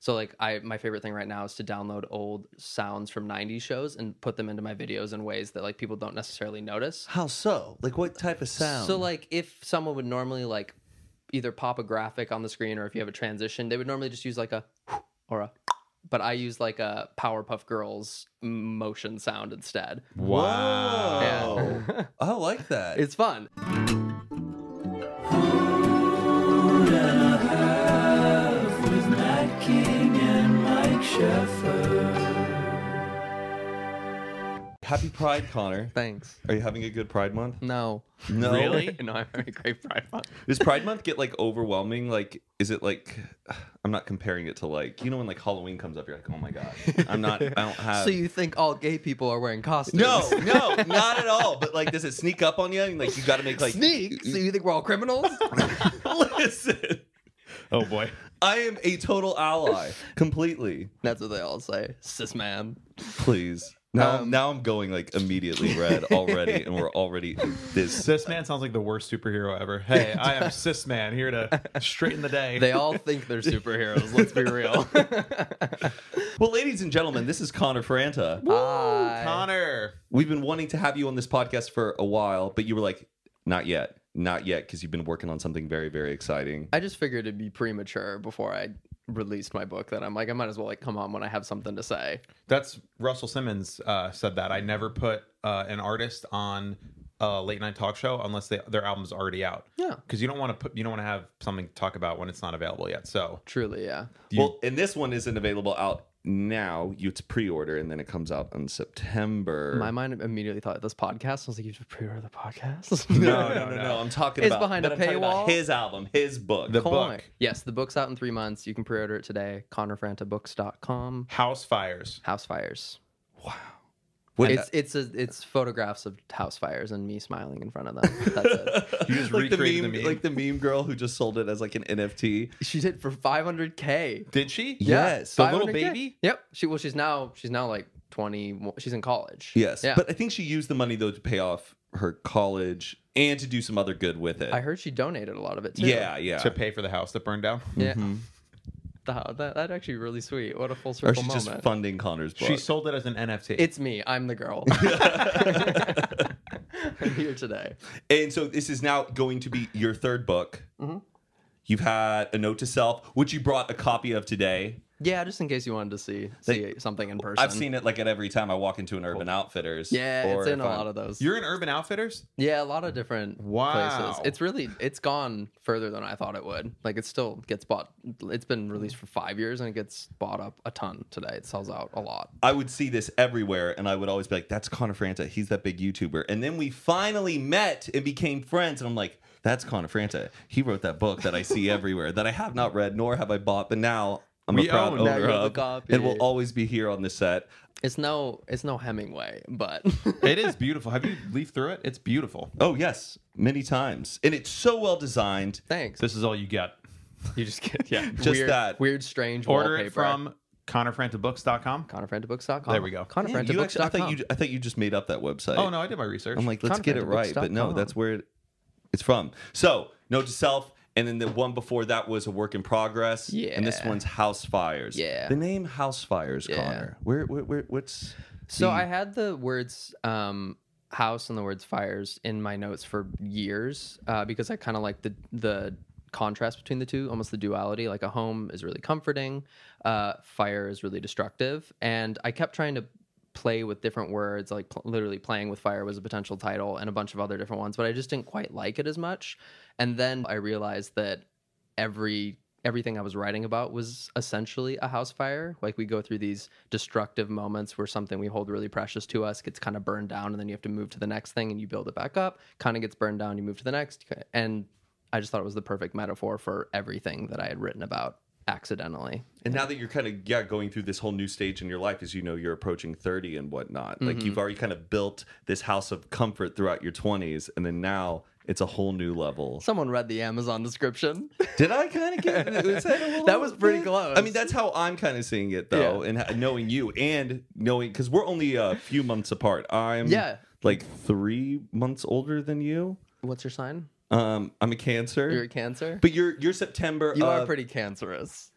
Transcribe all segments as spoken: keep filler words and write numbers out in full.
So like I my favorite thing right now is to download old sounds from nineties shows and put them into my videos in ways that like people don't necessarily notice. How so? Like what type of sound? So like if someone would normally like either pop a graphic on the screen or if you have a transition, they would normally just use like a or a but I use like a Powerpuff Girls motion sound instead. Wow. Yeah. I like that. It's fun. With Matt King and Mike Sheffer. Happy Pride, Connor. Thanks. Are you having a good Pride Month? No. No. Really? No, I'm having a great Pride Month. Does Pride Month get like overwhelming? Like, is it like, I'm not comparing it to like, you know, when like Halloween comes up, you're like, oh my God, I'm not, I don't have. So you think all gay people are wearing costumes? No, no, not at all. But like, does it sneak up on you? And like, you got to make like. Sneak? So you think we're all criminals? Listen, Oh boy. I am a total ally. Completely. That's what they all say. Cis man. Please. Now, Um, now I'm going like immediately red already, and we're already in this. Cis man sounds like the worst superhero ever. Hey, I am Cis man here to straighten the day. They all think they're superheroes. Let's be real. Well, ladies and gentlemen, this is Connor Franta. Hi. Connor. We've been wanting to have you on this podcast for a while, but you were like, not yet, not yet, because you've been working on something very, very exciting. I just figured it'd be premature before I released my book that I'm like, I might as well like come on when I have something to say. That's Russell Simmons uh, said that. I never put uh, an artist on a late night talk show unless they, their album's already out. Yeah. Because you don't want to put you don't want to have something to talk about when it's not available yet. So Truly, yeah. you, Well, and this one isn't available out now. You it's pre-order, and then it comes out in September. My mind immediately thought this podcast. I was like, you have to pre-order the podcast? no, no, no, no. I'm talking It's about behind a but I'm talking about paywall? his album, his book. The Cool. book. Yes, the book's out in three months. You can pre-order it today. Connor Franta Books dot com. House Fires. House fires. What- It's it's a, it's photographs of house fires and me smiling in front of them. That's it. You just like the recreated meme, the meme. like the meme girl who just sold it as like an N F T. She did for five hundred K. Did she? Yes. The little five hundred K. baby? Yep. She well, she's now she's now like twenty. She's in college. Yes, Yeah. but I think she used the money though to pay off her college and to do some other good with it. I heard she donated a lot of it too. yeah, yeah. To pay for the house that burned down. Yeah. The, that that actually really sweet. What a full or circle she's moment. just funding Connor's book. She sold it as an N F T. It's me. I'm the girl. I'm here today. And so this is now going to be your third book. Mm-hmm. You've had A Note to Self, which you brought a copy of today. Yeah, just in case you wanted to see see something in person. I've seen it like at every time I walk into an Urban Outfitters. Yeah, or it's in if a I'm- lot of those. You're in Urban Outfitters? Yeah, a lot of different Wow. places. It's really it's gone further than I thought it would. Like it still gets bought. It's been released for five years and it gets bought up a ton today. It sells out a lot. I would see this everywhere, and I would always be like, that's Connor Franta. He's that big YouTuber. And then we finally met and became friends, and I'm like, that's Connor Franta. He wrote that book that I see everywhere that I have not read, nor have I bought, but now I'm We a proud own- now owner you have the of, copy. and will always be here on the set. It's no it's no Hemingway, but It is beautiful. Have you leafed through it? It's beautiful. Oh, yes, many times. And it's so well designed. thanks. This is all you get. You just get yeah, Just weird, that. weird, strange Order wallpaper. it from Connor Franta Books dot com. Connor Franta Books dot com. There we go. Connor Man, Franta you Books actually, I dot com. thought you I thought you just made up that website. Oh, no, I did my research. I'm like, let's get it right, but no, Content that's where it, it's from. So, Note to Self, and then the one before that was A Work in Progress. And this Yeah. one's House Fires. Yeah. The name House Fires, Yeah. Connor. Where, where, where what's So the- I had the words um, house and the words fires in my notes for years uh, because I kind of like the the contrast between the two, almost the duality. Like a home is really comforting, uh, fire is really destructive, and I kept trying to play with different words, like pl- literally playing with fire was a potential title and a bunch of other different ones, but I just didn't quite like it as much. And then I realized that every everything I was writing about was essentially a house fire. Like we go through these destructive moments where something we hold really precious to us gets kind of burned down, and then you have to move to the next thing and you build it back up, kind of gets burned down, you move to the next. And I just thought it was the perfect metaphor for everything that I had written about accidentally. And now that you're kind of yeah going through this whole new stage in your life, as you know, you're approaching thirty and whatnot. Like Mm-hmm. you've already kind of built this house of comfort throughout your twenties, and then now it's a whole new level. Someone read the Amazon description. Did I kind of get was that, a little That was pretty bit? close. I mean, that's how I'm kind of seeing it though, Yeah. and ha- knowing you and knowing because we're only a few months apart. I'm Yeah. like three months older than you. What's your sign? Um, I'm a Cancer. You're a Cancer? But you're you're September. You are of- pretty cancerous.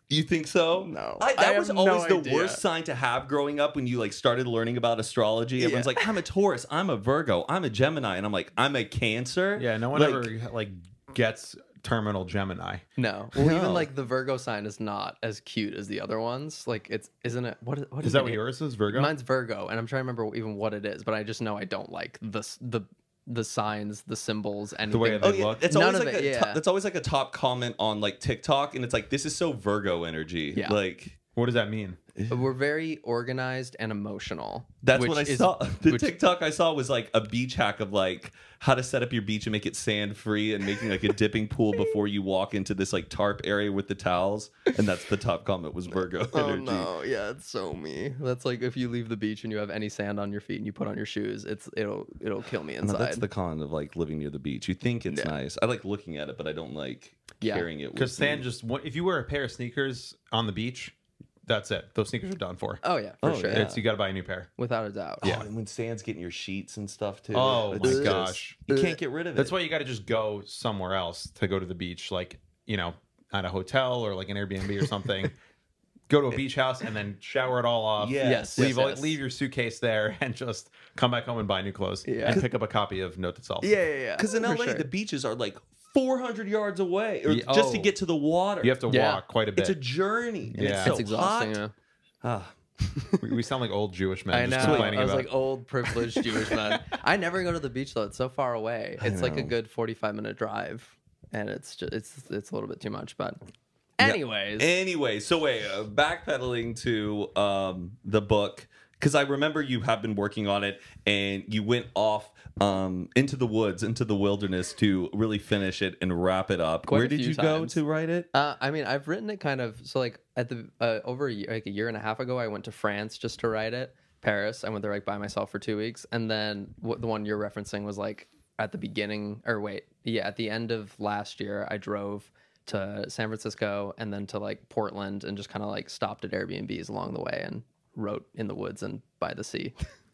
You think so? No. I, that I was have no always the idea. worst sign to have growing up when you like started learning about astrology. Everyone's Yeah. like, I'm a Taurus, I'm a Virgo, I'm a Gemini. And I'm like, I'm a Cancer. Yeah, no one Like, ever like gets terminal Gemini. No. Well, No. even like the Virgo sign is not as cute as the other ones. Like it's isn't it? What is, what Is that it? what yours is, Virgo? Mine's Virgo, and I'm trying to remember even what it is, but I just know I don't like the s- the the signs, the symbols, anything. way Oh they yeah, look. it's None always of like it, a yeah. to- that's always like a top comment on like TikTok, and it's like this is so Virgo energy. Yeah. Like What does that mean? We're very organized and emotional. that's which what I is- saw. The which- TikTok I saw was like a beach hack of like how to set up your beach and make it sand free and making like a dipping pool before you walk into this like tarp area with the towels. And that's the top comment was Virgo Oh energy. no, yeah, it's so me. That's like if you leave the beach and you have any sand on your feet and you put on your shoes, it's it'll it'll kill me No, inside. that's the con of like living near the beach. You think it's Yeah. nice. I like looking at it, but I don't like Yeah. carrying it. Because With sand me. just if you wear a pair of sneakers on the beach, that's it. Those sneakers are done for. Oh yeah, for Oh, sure, yeah. It's you got to buy a new pair. without a doubt. Oh, and when sand's getting your sheets and stuff too. Oh, It's my just- gosh. you can't get rid of it. That's why you got to just go somewhere else to go to the beach, like you know, at a hotel or like an Airbnb or something. Go to a beach house and then shower it all off. Yes. Yes, Leave, all- yes. leave your suitcase there and just come back home and buy new clothes Yeah. and pick up a copy of Note to Self. Yeah, yeah, yeah. Because in for L A, sure. the beaches are like four hundred yards away, or Yeah, just to oh. get to the water. You have to Yeah. walk quite a bit. It's a journey. and Yeah. it's, so it's exhausting. hot. Yeah. Ah. we, we sound like old Jewish men I know. just I complaining was about. like old privileged Jewish man. I never go to the beach though. It's so far away. It's like a know. good forty-five minute drive, and it's just it's it's a little bit too much. But anyways, Anyway, so wait, uh, backpedaling to um, the book, because I remember you have been working on it, and you went off um, into the woods, into the wilderness to really finish it and wrap it up. Quite Where a did few you go times. to write it? Uh, I mean, I've written it kind of so like at the uh, over a year, like a year and a half ago, I went to France just to write it. Paris, I went there like by myself for two weeks, and then what the one you're referencing was like at the beginning, or wait, yeah, at the end of last year, I drove to San Francisco and then to like Portland, and just kind of like stopped at Airbnbs along the way and wrote in the woods and by the sea.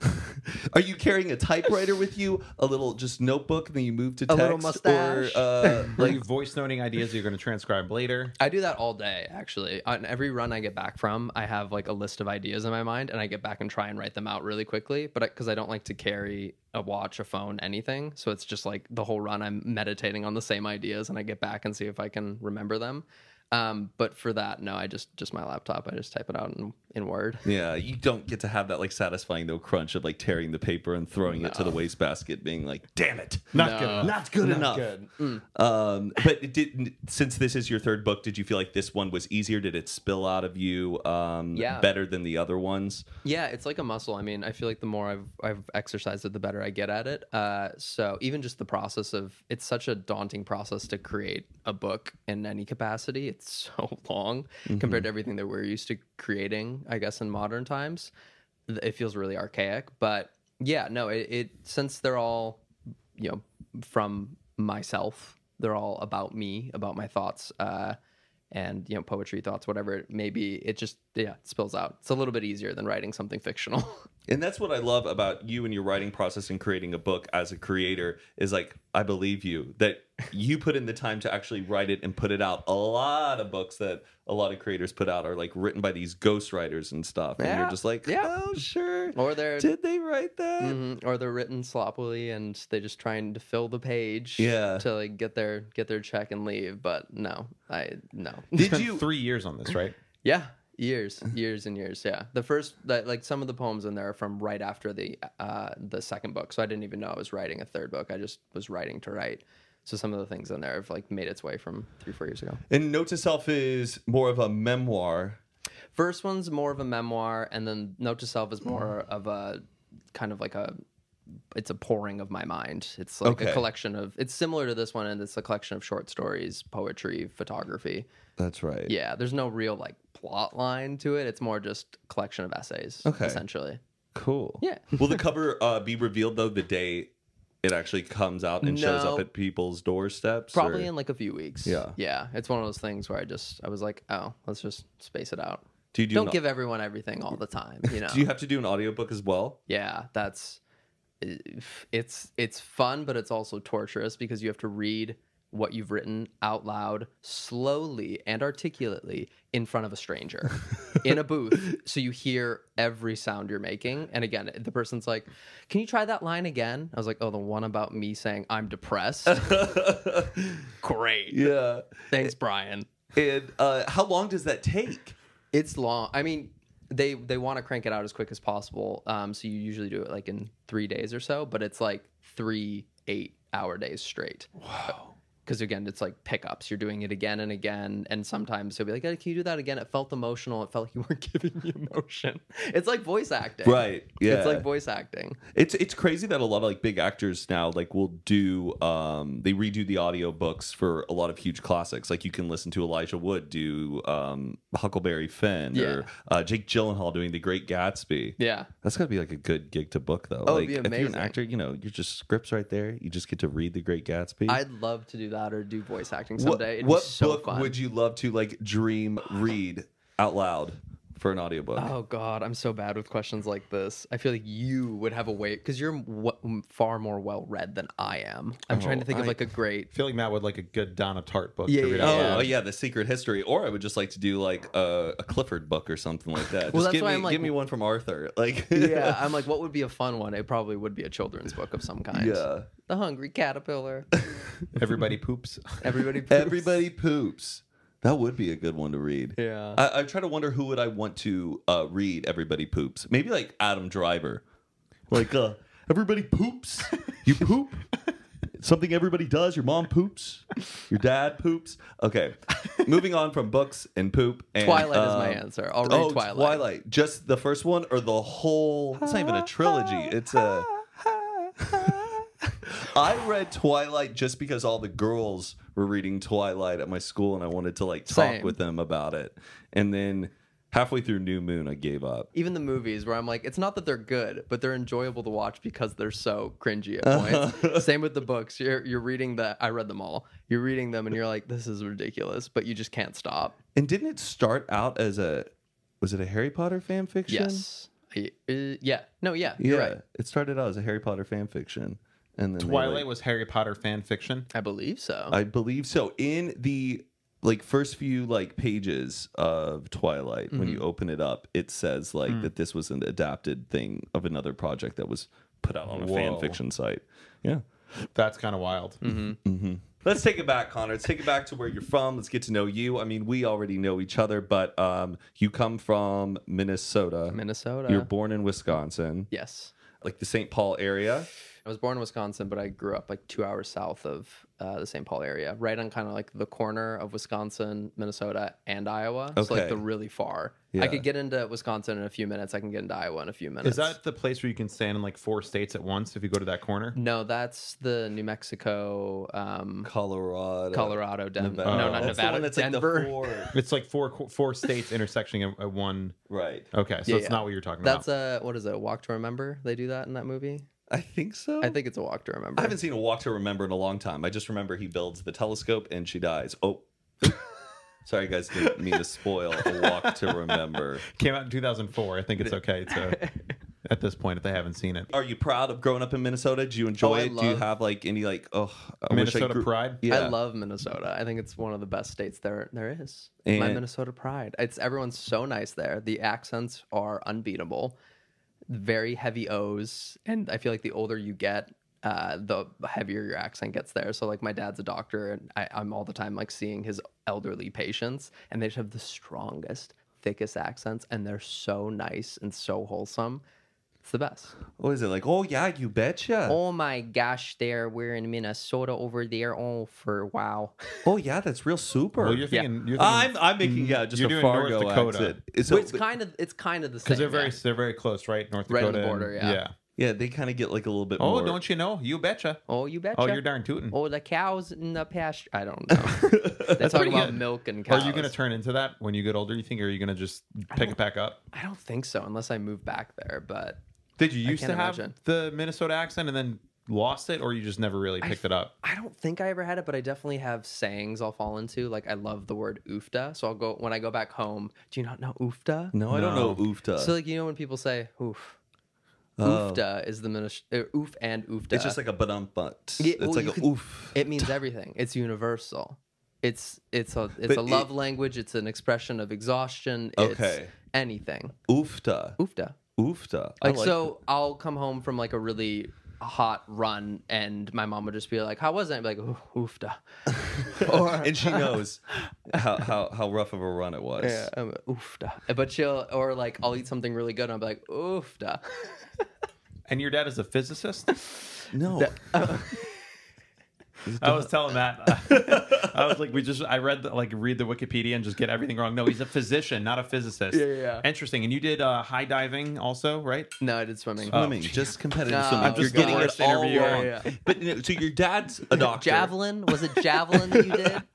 Are you carrying a typewriter with you, a little just notebook, and then you move to A text, little mustache? or uh, Are you voice noting ideas that you're going to transcribe later? I do that all day, actually. On every run I get back from, I have like a list of ideas in my mind, and I get back and try and write them out really quickly. But because I, I don't like to carry a watch, a phone, anything, so it's just like the whole run I'm meditating on the same ideas, and I get back and see if I can remember them. Um, but for that, no, I just just my laptop. I just type it out in, in Word. Yeah, you don't get to have that like satisfying though crunch of like tearing the paper and throwing it to the wastebasket, being like, "Damn it, Not No. good enough. not good Not enough." good. Um, but it did since this is your third book, did you feel like this one was easier? Did it spill out of you um, Yeah. better than the other ones? Yeah, it's like a muscle. I mean, I feel like the more I've I've exercised it, the better I get at it. Uh, so even just the process of it's such a daunting process to create a book in any capacity. It's so long compared to everything that we're used to creating, I guess, in modern times. Th- It feels really archaic. But yeah, no, it, it since they're all, you know, from myself, they're all about me, about my thoughts. Uh, and you know, poetry, thoughts, whatever it may be, it just yeah it spills out. It's a little bit easier than writing something fictional. And that's what I love about you and your writing process and creating a book as a creator is like, I believe you that you put in the time to actually write it and put it out. A lot of books that a lot of creators put out are like written by these ghostwriters and stuff. And Yeah. you're just like, Yeah. oh, sure. Or they're Did they write that? Mhm. or they're written sloppily and they just trying to fill the page Yeah. to like get their get their check and leave. But no, I no. You Did spent you? three years on this, right? Yeah, years, years and years. Yeah, the first that like some of the poems in there are from right after the uh the second book, so I didn't even know I was writing a third book. I just was writing to write. So some of the things in there have like made its way from three four years ago. And Note to Self is more of a memoir. First one's more of a memoir, and then Note to Self is more of a kind of like a it's a pouring of my mind. It's like Okay. a collection of it's similar to this one, and it's a collection of short stories, poetry, photography. That's right. Yeah, there's no real like plot line to it. It's more just a collection of essays, Okay. essentially. Cool. Yeah. Will the cover uh, be revealed though the day it actually comes out and shows No. up at people's doorsteps? Probably or- in like a few weeks. Yeah. Yeah. It's one of those things where I just I was like, oh, let's just space it out. Do you do Don't an- give everyone everything all the time, you know. Do you have to do an audiobook as well? Yeah, that's it's it's fun, but it's also torturous because you have to read what you've written out loud, slowly and articulately in front of a stranger in a booth. So you hear every sound you're making. And again, the person's like, can you try that line again? I was like, oh, the one about me saying I'm depressed. Great. Yeah. Thanks, Brian. And uh, how long does that take? It's long. I mean, they they want to crank it out as quick as possible. Um, so you usually do it like in three days or so, but it's like three eight hour days straight. Wow. Because again, it's like pickups. You're doing it again and again, and sometimes he'll be like, hey, "Can you do that again?" It felt emotional. It felt like you weren't giving me emotion. It's like voice acting, Right. Yeah. It's like voice acting. It's it's crazy that a lot of like big actors now like will do um they redo the audio books for a lot of huge classics. Like you can listen to Elijah Wood do um Huckleberry Finn Yeah. or uh, Jake Gyllenhaal doing The Great Gatsby. Yeah, That's gotta be like a good gig to book though. Oh, like it'd be if you're an amazing. actor, you know, you're just scripts right there. You just get to read The Great Gatsby. I'd love to do that or do voice acting what someday. It'd what be so book fun. would you love to like dream read out loud for an audiobook? Oh God, I'm so bad with questions like this. I feel like you would have a way because you're w- far more well read than I am. I'm trying to Oh, think of I- like a great. I feel like Matt would like a good Donna Tartt book Yeah, to read yeah, out Oh, loud. oh yeah, The Secret History. Or I would just like to do like a, a Clifford book or something like that. Well, Just that's give why me I'm like- give me one from Arthur. Like Yeah, I'm like, what would be a fun one? It probably would be a children's book of some kind. Yeah. The Hungry Caterpillar. Everybody poops. Everybody. Poops. Everybody poops. That would be a good one to read. Yeah. I, I try to wonder who would I want to uh, read Everybody Poops. Maybe like Adam Driver. Like uh, everybody poops. You poop. Something everybody does. Your mom poops. Your dad poops. Okay. Moving on from books and poop. And, Twilight is my um, answer. I'll read Oh, Twilight. Twilight. Just the first one or the whole? It's not even a trilogy. It's a. I read Twilight just because all the girls were reading Twilight at my school, and I wanted to like talk Same. with them about it. And then halfway through New Moon, I gave up. Even the movies where I'm like, it's not that they're good, but they're enjoyable to watch because they're so cringy at points. Same with the books. You're you're reading the I read them all. You're reading them and you're like, this is ridiculous, but you just can't stop. And didn't it start out as a? Was it a Harry Potter fan fiction? Yes. I- uh, yeah. No, yeah. You're Yeah, right. it started out as a Harry Potter fan fiction, and then they, Twilight like- was Harry Potter fan fiction. I believe so. I believe so. In the like first few like pages of Twilight, when Mm-hmm. you open it up, it says like Mm. that this was an adapted thing of another project that was put out on a fan Whoa. fiction site. Yeah. That's kind of wild. Mm-hmm. Let's take it back, Connor. Let's take it back to where you're from. Let's get to know you. I mean, we already know each other, but um, you come from Minnesota. Minnesota. You're born in Wisconsin, Yes. like the Saint Paul area. I was born in Wisconsin, but I grew up like two hours south of uh, the Saint Paul area, right on kind of like the corner of Wisconsin, Minnesota, and Iowa. So Okay. like the really far. Yeah. I could get into Wisconsin in a few minutes. I can get into Iowa in a few minutes. Is that the place where you can stand in like four states at once if you go to that corner? No, that's the New Mexico, um, Colorado. Colorado, Denver. Nevada. No, not That's the Nevada. one that's Denver. like the four. It's like four four states intersecting at, at one. Right. Okay, so Yeah, it's yeah. not what you're talking That's about. a what is it? A Walk to Remember? They do that in that movie. I think so. I think it's a Walk to Remember. I haven't seen a Walk to Remember in a long time. I just remember he builds the telescope and she dies. Oh. Sorry, guys. Didn't mean to spoil a Walk to Remember. Came out in two thousand four. I think it's okay to at this point if they haven't seen it. Are you proud of growing up in Minnesota? Do you enjoy Oh, I it? Do you love- have like any like oh I wish I Minnesota grew- pride. Yeah. I love Minnesota. I think it's one of the best states there there is. My And- Minnesota pride. It's everyone's so nice there. The accents are unbeatable. Very heavy O's, and I feel like the older you get, uh, the heavier your accent gets there. So like my dad's a doctor, and I, I'm all the time like seeing his elderly patients, and they just have the strongest, thickest accents, and they're so nice and so wholesome. It's the best. What is it like? Oh yeah, you betcha. Oh, Oh my gosh, there we're in Minnesota over there. Oh, for wow. yeah, that's real super. Well, you're Yeah. thinking. You're thinking I'm I'm making yeah just You're a doing North Fargo Dakota. accent. It's, So it's kind of it's kind of the same. because they're very yeah. they're very close, right? North Right Dakota. on the border, and- yeah. yeah, they kind of get like a little bit Oh, more. don't you know? You betcha. Oh, you betcha. Oh, you're darn tootin'. Oh, the cows in the pasture. I don't know. They talk pretty about good. milk and Are cows. you going to turn into that when you get older? You think, or are you going to just pick it back up? I don't think so, unless I move back there. But Did you I used to can't have imagine. the Minnesota accent and then lost it, or you just never really picked it up? I don't think I ever had it. But I definitely have sayings I'll fall into. Like I love the word oofta, so I'll go when I go back home. Do you not know oofta? No, I don't know No. oofta. So like you know when people say oof, Oh. Oofda is the minis- uh, oof and oofda. It's just like a badum but. Yeah, It's well, like you a could- oof. It means everything. It's universal. It's it's a it's But a love it- language. It's an expression of exhaustion. It's Okay. anything. Oofta. Oofda. Oofta. I Like, like so, I'll come home from like a really hot run, and my mom would just be like, "How was it?" I'd be like, "Ooh, "Oofda." or and she knows how, how, how rough of a run it was. yeah, I'm like, oofda. But she'll or like I'll eat something really good, and I'll be like, "Oofda." And your dad is a physicist? No. I was telling Matt. I was like, we just, I read, the, like, read the Wikipedia and just get everything wrong. No, he's a physician, not a physicist. Yeah, yeah, yeah. Interesting. And you did uh, high diving also, right? No, I did swimming. Swimming, geez. just competitive No, swimming. I'm You're just getting the it worst all interview. wrong. Yeah, yeah. But you know, so your dad's a doctor. Javelin? Was it javelin that you did?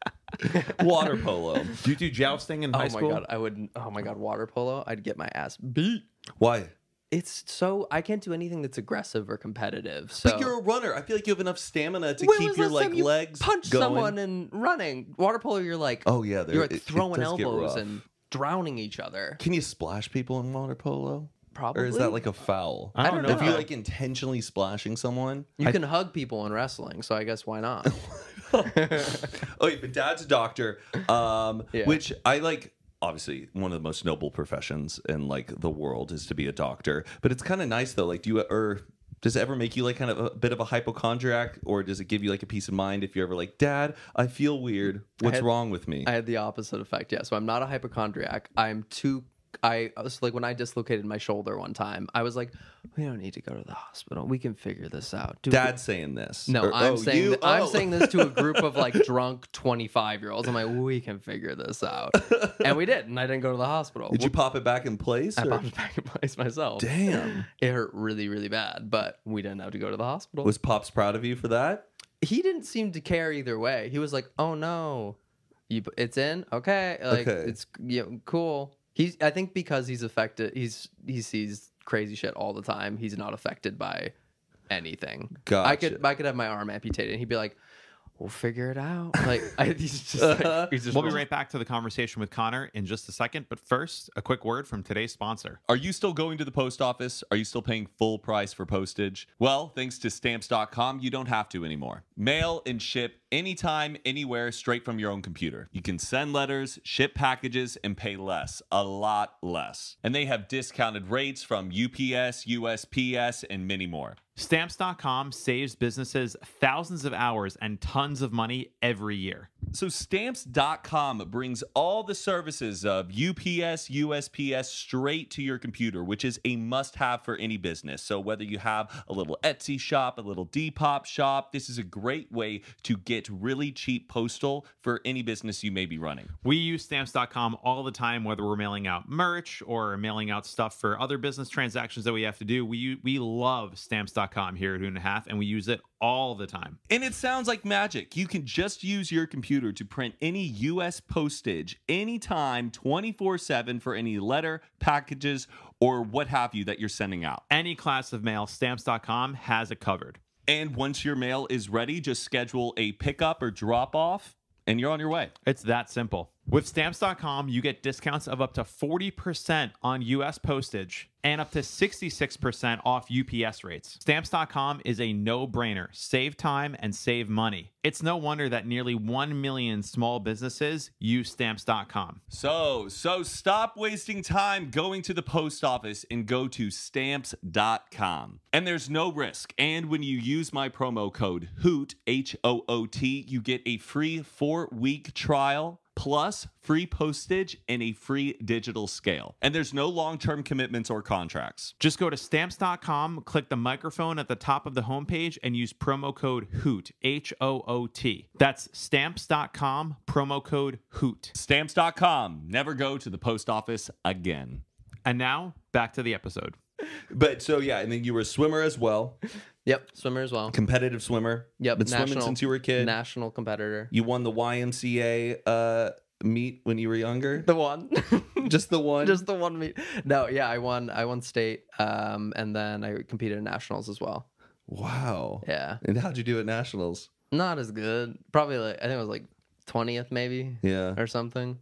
Water polo. Do you do jousting in Oh high my school? god, I would. Oh my god, water polo. I'd get my ass beat. Why? It's so I can't do anything that's aggressive or competitive. So But you're a runner. I feel like you have enough stamina to When keep was your last like time you legs punch going. someone and running. Water polo, you're like, Oh yeah, there- you're like it- it throwing does get elbows rough. and drowning each other. Can you splash people in water polo? Probably. Or is that like a foul? I don't don't If know. you like intentionally splashing someone. You can hug people in wrestling, so I guess why not? Oh, wait, but dad's a doctor, um, Yeah. which I like. Obviously, one of the most noble professions in like the world is to be a doctor. But it's kind of nice though. Like, do you or does it ever make you like kind of a bit of a hypochondriac, or does it give you like a peace of mind if you're ever like, Dad, I feel weird. What's had- wrong with me? I had the opposite effect. Yeah, so I'm not a hypochondriac. I'm too. I was like when I dislocated my shoulder one time. I was like, we don't need to go to the hospital. We can figure this out. Dude, Dad's saying this. No, Or- I'm oh, saying you? th- I'm Oh. saying this to a group of like drunk twenty-five year olds. I'm like, we can figure this out, and we did, and I didn't go to the hospital. Did you pop it back in place? I or- popped it back in place myself. Damn. It hurt really, really bad, but we didn't have to go to the hospital. Was Pops proud of you for that? He didn't seem to care either way. He was like, "Oh no, you, it's in, okay, like Okay. it's you know, cool." He's, I think, because he's affected. He's he sees crazy shit all the time. He's not affected by anything. I could Gotcha. I could have my arm amputated, and he'd be like, "We'll figure it out." Like I, he's just like, he's just We'll be right back to the conversation with Connor in just a second. But first, a quick word from today's sponsor. Are you still going to the post office? Are you still paying full price for postage? Well, thanks to stamps dot com, you don't have to anymore. Mail and ship anytime, anywhere, straight from your own computer. You can send letters, ship packages, and pay less, a lot less. And they have discounted rates from U P S, U S P S, and many more. Stamps dot com saves businesses thousands of hours and tons of money every year. So stamps dot com brings all the services of U P S, U S P S straight to your computer, which is a must-have for any business. So whether you have a little Etsy shop, a little Depop shop, this is a great way to get really cheap postal for any business you may be running. We use stamps dot com all the time, whether we're mailing out merch or mailing out stuff for other business transactions that we have to do. We we love stamps dot com here at Hoot and a Half, and we use it all the time. And it sounds like magic. You can just use your computer to print any U S postage anytime, twenty-four seven for any letter, packages, or what have you that you're sending out. Any class of mail, stamps dot com has it covered. And once your mail is ready, just schedule a pickup or drop off, and you're on your way. It's that simple. With stamps dot com, you get discounts of up to forty percent on U S postage and up to sixty-six percent off U P S rates. Stamps dot com is a no-brainer. Save time and save money. It's no wonder that nearly one million small businesses use stamps dot com. So, so stop wasting time going to the post office and go to stamps dot com. And there's no risk. And when you use my promo code HOOT, H O O T, you get a free four-week trial plus free postage and a free digital scale. And there's no long-term commitments or contracts. Just go to stamps dot com, click the microphone at the top of the homepage, and use promo code HOOT, H O O T. That's stamps dot com, promo code HOOT. stamps dot com. Never go to the post office again. And now, back to the episode. But so yeah, and then you were a swimmer as well, Yep, swimmer as well. competitive swimmer. Yep, been swimming national- since you were a kid. National competitor. You won the Y M C A uh, meet when you were younger. The one. Just the one. Just the one meet. No, yeah, I won. I won state, um, and then I competed in nationals as well. Wow. Yeah, And how'd you do at nationals? not as good. Probably like I think it was like twentieth maybe Yeah. or something.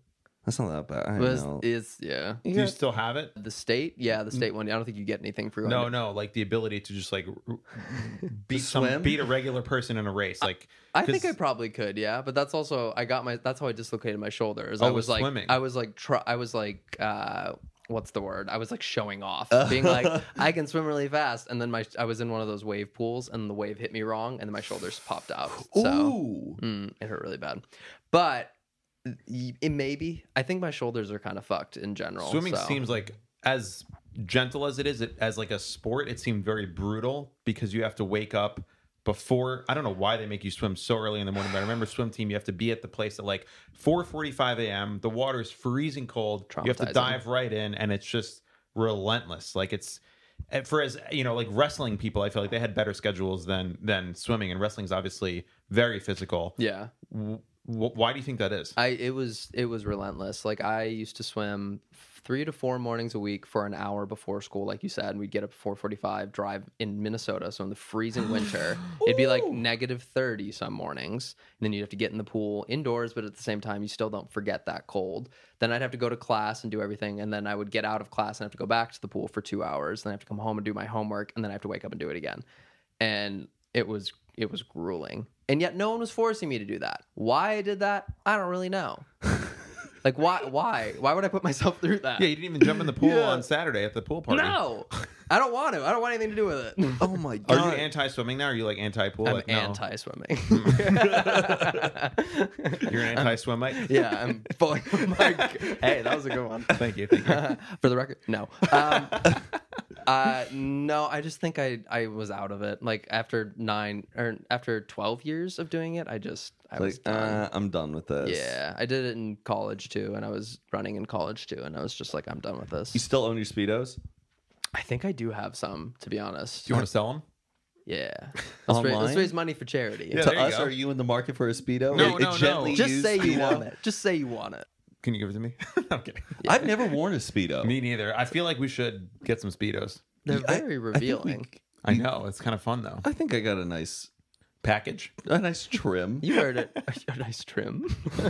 That's not that bad. I Was know. is yeah. Do you still have it? The state, yeah, the state one. I don't think you get anything for going No, to- no, like the ability to just like r- beat To some swim? beat a regular person in a race. Like I think 'cause- I probably could, yeah. But that's also I got my. That's how I dislocated my shoulder. Is Oh, I with was like, swimming. I was like, try, I was like, uh, what's the word? I was like showing off, being like, I can swim really fast, and then my I was in one of those wave pools, and the wave hit me wrong, and then my shoulders popped out. So Ooh. mm, it hurt really bad. But y- it maybe I think my shoulders are kind of fucked in general. swimming so. seems like as gentle as it is, it, as like a sport, it seemed very brutal because you have to wake up before. I don't know why they make you swim so early in the morning, but I remember swim team, you have to be at the place at like four forty-five a.m. The water's freezing cold. You have to Traumatizing. dive right in, and it's just relentless. Like it's and for as you know, like wrestling people, I feel like they had better schedules than than swimming, and wrestling's obviously very physical. Yeah. W- why do you think that is? I it was it was relentless. Like I used to swim three to four mornings a week for an hour before school, like you said. And we'd get up at four forty-five, drive in Minnesota, so in the freezing winter, it'd be like negative thirty some mornings. And then you'd have to get in the pool indoors, but at the same time, you still don't forget that cold. Then I'd have to go to class and do everything, and then I would get out of class and have to go back to the pool for two hours. Then I have to come home and do my homework, and then I have to wake up and do it again. And it was it was grueling. And yet no one was forcing me to do that. Why I did that, I don't really know. Like why why? Why would I put myself through that? Yeah, you didn't even jump in the pool Yeah. on Saturday at the pool party. No. I don't want to. I don't want anything to do with it. Oh my Are god. you anti-swimming now? Or are you like anti-pool? I'm Like, no. anti-swimming. You're an anti-swim, Mike? Yeah, I'm fully. My, hey, that was a good one. Thank you. Thank you. For the record, no. Um, uh, no, I just think I I was out of it. Like after nine or after twelve years of doing it, I just I was Like, done. uh, I'm done with this. Yeah, I did it in college too, and I was running in college too, and I was just like, I'm done with this. You still own your Speedos? I think I do have some, to be honest. Do you want to sell them? Yeah, let's, ra- let's Online? raise money for charity. Yeah, to there you us, go. are you in the market for a Speedo? No, A- a no, no. gently Just used say you Speedo? want it. Just say you want it. Can you give it to me? I'm kidding. I've never worn a Speedo. Me neither. I feel like we should get some Speedos. They're I- very I think we- revealing. I know. It's kind of fun, though. I think I got a nice, Package. a nice trim. You heard it. A nice trim.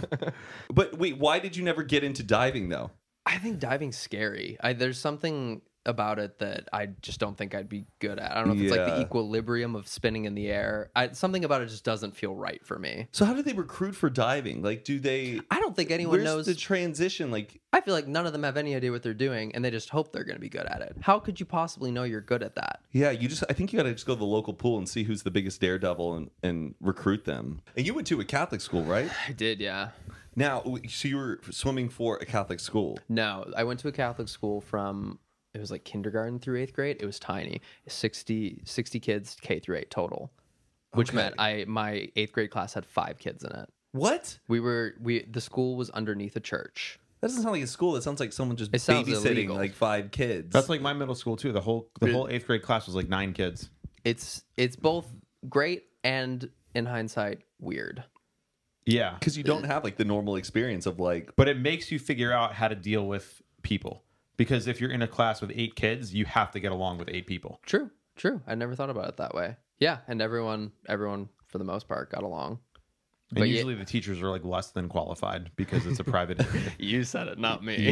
But wait, why did you never get into diving though? I think diving's scary. I, there's something about it that I just don't think I'd be good at. I don't know if it's like Yeah. the equilibrium of spinning in the air. I, something about it just doesn't feel right for me. So how do they recruit for diving? Like, do they? I don't think anyone Where's knows. the transition? Like, I feel like none of them have any idea what they're doing, and they just hope they're going to be good at it. How could you possibly know you're good at that? yeah, you just. I think you got to just go to the local pool and see who's the biggest daredevil and and recruit them. And you went to a Catholic school, right? I did, yeah. Now, so you were swimming for a Catholic school. No, I went to a Catholic school from, it was like kindergarten through eighth grade. It was tiny. sixty, sixty kids, K through eight total, which Okay. meant I my eighth grade class had five kids in it. What? We were, we the school was underneath a church. That doesn't sound like a school. That sounds like someone just It sounds babysitting illegal. like five kids. That's like my middle school, too. The whole the whole eighth grade class was like nine kids. It's it's both great and, in hindsight, weird. Yeah. because you don't have like the normal experience of like. But it makes you figure out how to deal with people. Because if you're in a class with eight kids, you have to get along with eight people. True, true. I never thought about it that way. Yeah, and everyone, everyone for the most part got along. And But ye- usually the teachers are like less than qualified because it's a private area. You said it, not me.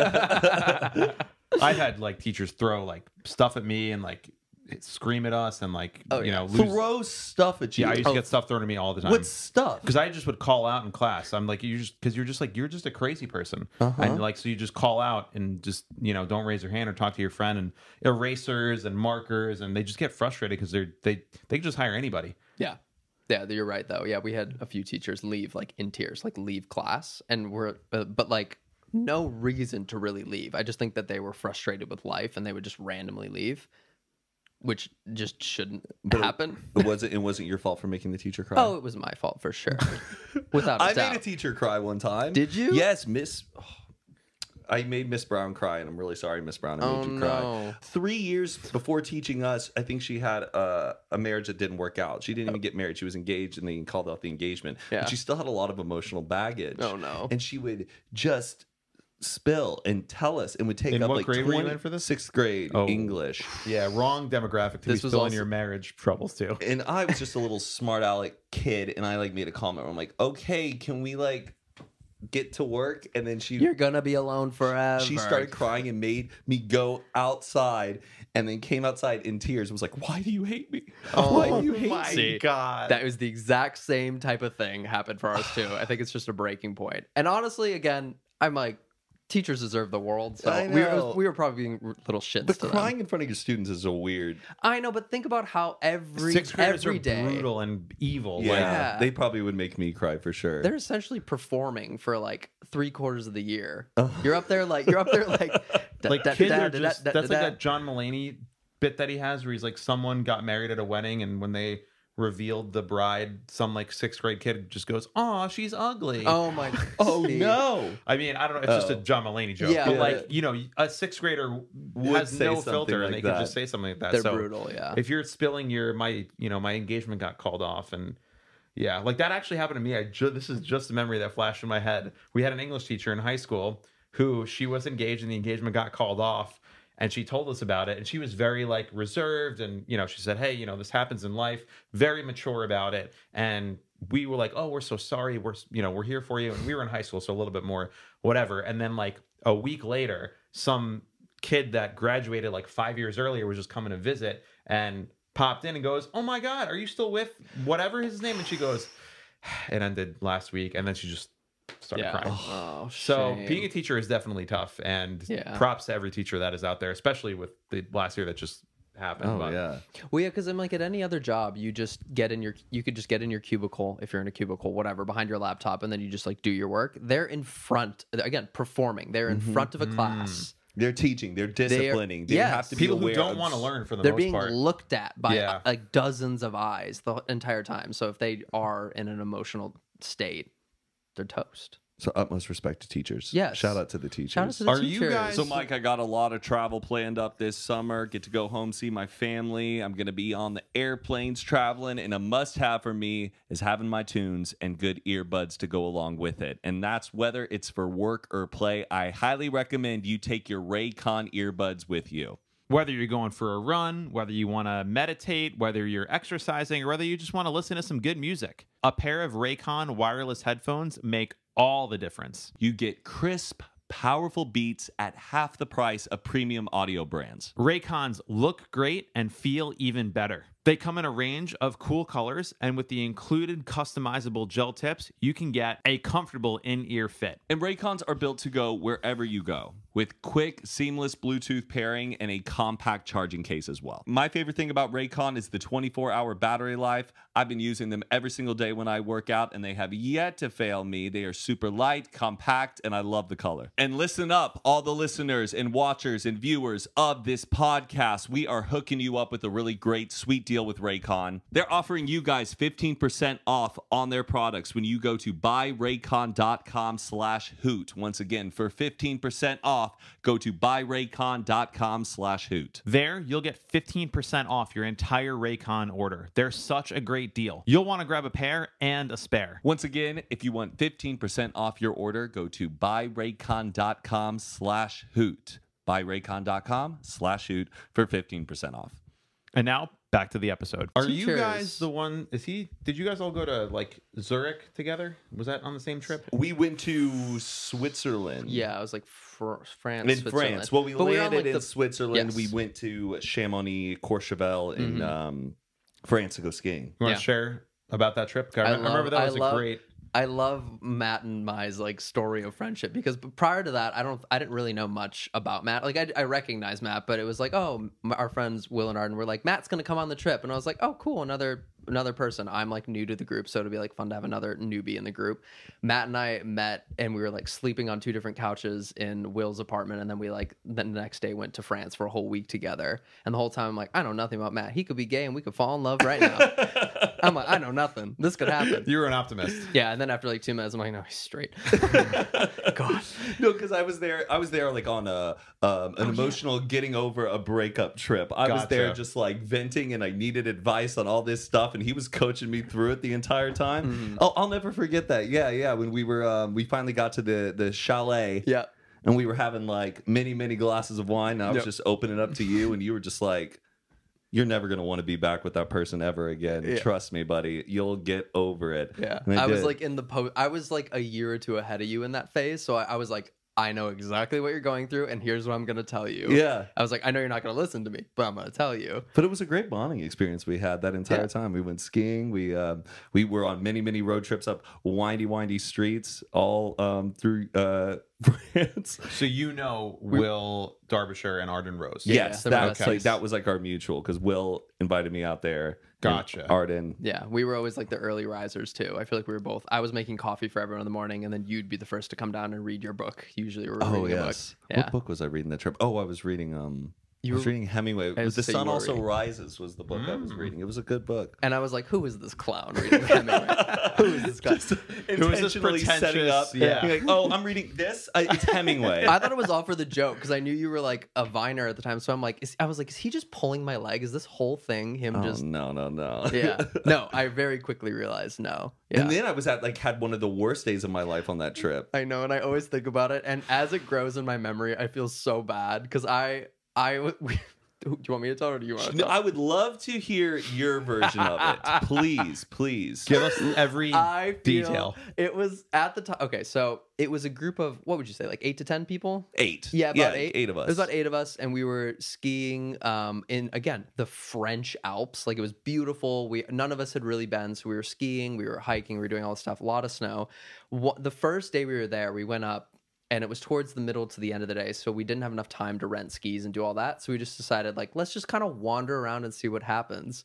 Yeah. I've had like teachers throw like stuff at me and like scream at us and like, Oh, you yeah. know, lose. Throw stuff at you. Yeah, I used Oh, to get stuff thrown at me all the time. what stuff? Because I just would call out in class. I'm like, you just because you're just like you're just a crazy person, Uh-huh. and like so you just call out and just you know don't raise your hand or talk to your friend and erasers and markers and they just get frustrated because they're they they can just hire anybody. Yeah. Yeah, you're right though. Yeah, we had a few teachers leave like in tears, like leave class, and we're uh, but like no reason to really leave. I just think that they were frustrated with life and they would just randomly leave, which just shouldn't happen. It wasn't. It wasn't your fault for making the teacher cry. Oh, it was my fault for sure, without a I doubt. made a teacher cry one time. Did you? Yes, Miss. oh, I made Miss Brown cry, and I'm really sorry, Miss Brown. I made Oh, you cry. no. Three years before teaching us, I think she had a, a marriage that didn't work out. She didn't even get married. She was engaged, and they called out the engagement. Yeah. But she still had a lot of emotional baggage. Oh, no. And she would just spill and tell us, and would take In up what like grade were you twenty in for this? Sixth grade Oh. English. Yeah, wrong demographic to This be was spilling also- your marriage troubles too. And I was just a little smart aleck kid, and I like made a comment where I'm like, okay, can we like get to work, and then she You're gonna be alone forever. she started crying and made me go outside, and then came outside in tears and was like, "Why do you hate me? Oh Why do you hate my me?" God. That was the exact same type of thing happened for us too. I think it's just a breaking point. And honestly, again, I'm like, teachers deserve the world. So I we know. were we were probably being r- little shits But to them. crying in front of your students is so weird. I know, but think about how every Sixth graders every are day brutal and evil. Yeah, Like, Yeah. they probably would make me cry for sure. they're essentially performing for like three quarters of the year. You're up there like you're up there like da- like da- kids da- are da- just da- that's da- like da. that John Mulaney bit that he has where he's like someone got married at a wedding and when they revealed the bride, some like sixth grade kid just goes, "Aw, she's ugly." Oh my! oh see. no! I mean, I don't know. It's just a Oh. John Mulaney joke. Yeah, but yeah. like, you know, a sixth grader Would has say no something filter and like they that. could just say something like that. They're so brutal. Yeah. if you're spilling your my, you know, my engagement got called off and yeah, like that actually happened to me. I ju- this is just a memory that flashed in my head. We had an English teacher in high school who she was engaged and the engagement got called off. And she told us about it, and she was very like reserved, and you know, she said, "Hey, you know, this happens in life." Very mature about it, and we were like, "Oh, we're so sorry. We're you know, we're here for you." And we were in high school, so a little bit more, whatever. And then like a week later, some kid that graduated like five years earlier was just coming to visit and popped in and goes, "Oh my God, are you still with whatever his name?" And she goes, "It ended last week," and then she just started yeah. crying. Oh, So shame. being a teacher is definitely tough, and Yeah. props to every teacher that is out there, especially with the last year that just happened. Oh But yeah. Well, yeah, because I'm like at any other job, you just get in your, you could just get in your cubicle if you're in a cubicle, whatever, behind your laptop, and then you just like do your work. They're in front, again, performing. They're in Mm-hmm. front of a class. They're teaching. They're disciplining. They yes. have to be people who aware don't of- want to learn for the They're most being part. looked at by Yeah. uh, like dozens of eyes the entire time. So if they are in an emotional state, they're toast. So utmost respect to teachers. Yes. Shout out to the teachers. Shout out to the Are you teachers. guys- So, Mike, I got a lot of travel planned up this summer. Get to go home, see my family. I'm going to be on the airplanes traveling, and a must have for me is having my tunes and good earbuds to go along with it. And that's whether it's for work or play. I highly recommend you take your Raycon earbuds with you. Whether you're going for a run, whether you want to meditate, whether you're exercising, or whether you just want to listen to some good music, a pair of Raycon wireless headphones make all the difference. You get crisp, powerful beats at half the price of premium audio brands. Raycons look great and feel even better. They come in a range of cool colors, and with the included customizable gel tips, you can get a comfortable in-ear fit. And Raycons are built to go wherever you go, with quick, seamless Bluetooth pairing and a compact charging case as well. My favorite thing about Raycon is the twenty-four hour battery life. I've been using them every single day when I work out, and they have yet to fail me. They are super light, compact, and I love the color. And listen up, all the listeners and watchers and viewers of this podcast. We are hooking you up with a really great, sweet deal with Raycon. They're offering you guys fifteen percent off on their products when you go to buyraycon.com slash hoot. Once again, for fifteen percent off, go to buyraycon.com slash hoot. There, you'll get fifteen percent off your entire Raycon order. They're such a great deal. You'll want to grab a pair and a spare. Once again, if you want fifteen percent off your order, go to buyraycon.com slash hoot. buyraycon.com slash hoot for fifteen percent off. And now, back to the episode. Are you Teachers. guys the one, is he, did you guys all go to like Zurich together? Was that on the same trip? We went to Switzerland. Yeah, I was like fr- France, In Switzerland. France. Well, we But were on, landed like, in the- Switzerland. Yes. We went to Chamonix, Courchevel in Mhm. um, France to go skiing. You want Yeah. to share about that trip? 'Cause I, I remember- I remember love- that I was love- a great. I love Matt and Mai's like story of friendship because prior to that, I don't, I didn't really know much about Matt. Like I, I recognize Matt, but it was like, oh, m- our friends Will and Arden were like, Matt's gonna come on the trip, and I was like, oh, cool, another another person. I'm like new to the group, so it'd be like fun to have another newbie in the group. Matt and I met, and we were like sleeping on two different couches in Will's apartment, and then we like the next day went to France for a whole week together. And the whole time I'm like, I know nothing about Matt. He could be gay, and we could fall in love right now. I'm like, I know nothing. This could happen. You were an optimist. Yeah, and then after like two minutes, I'm like, no, he's straight. God. No, because I was there. I was there like on a um, an emotional getting over a breakup trip. I was there Gotcha. just like venting, and I needed advice on all this stuff, and he was coaching me through it the entire time. Mm-hmm. Oh, I'll never forget that. Yeah, yeah. When we were, um, we finally got to the the chalet. Yeah. And we were having like many, many glasses of wine. And I was Yep. just opening up to you, and you were just like, you're never going to want to be back with that person ever again. Yeah. Trust me, buddy. You'll get over it. Yeah. And I was did. like in the post, I was like a year or two ahead of you in that phase. So I, I was like, I know exactly what you're going through, and here's what I'm going to tell you. Yeah. I was like, I know you're not going to listen to me, but I'm going to tell you. But it was a great bonding experience we had that entire Yeah. time. We went skiing. We um, we were on many, many road trips up windy, windy streets all um, through uh, France. So you know Will Derbyshire and Arden Rose. Yeah, yes, they're my that's besties. like that was like our mutual because Will invited me out there. and Gotcha. Arden. Yeah, we were always like the early risers too. I feel like we were both. I was making coffee for everyone in the morning, and then you'd be the first to come down and read your book. Usually, we were Oh reading a book. yes. Yeah, What book was I reading that trip? Oh, I was reading um You I was were- reading Hemingway. I was The saying Sun you were Also reading. Rises was the book I was reading. It was a good book. and I was like, "Who is this clown reading Hemingway? Who is this guy?" Intentionally setting up. pretentious- yeah. Being like, oh, I'm reading this. I, it's Hemingway. I thought it was all for the joke because I knew you were like a viner at the time. So I'm like, is, I was like, is he just pulling my leg? Is this whole thing him oh, just? no, no, no. Yeah. No, I very quickly realized no. Yeah. And then I was at like had one of the worst days of my life on that trip. I know, and I always think about it. And as it grows in my memory, I feel so bad because I, I, we, do you want me to tell or do you want to No, tell? I would love to hear your version of it. Please, please. Give us every I feel detail. It was at the time. Okay, so it was a group of what would you say, like eight to ten people? Eight. Yeah, about yeah, eight. eight of us. It was about eight of us, and we were skiing um, in again the French Alps. Like it was beautiful. We none of us had really been, so we were skiing, we were hiking, we were doing all this stuff. A lot of snow. What, the first day we were there, we went up. And it was towards the middle to the end of the day, so we didn't have enough time to rent skis and do all that. So we just decided, like, let's just kind of wander around and see what happens.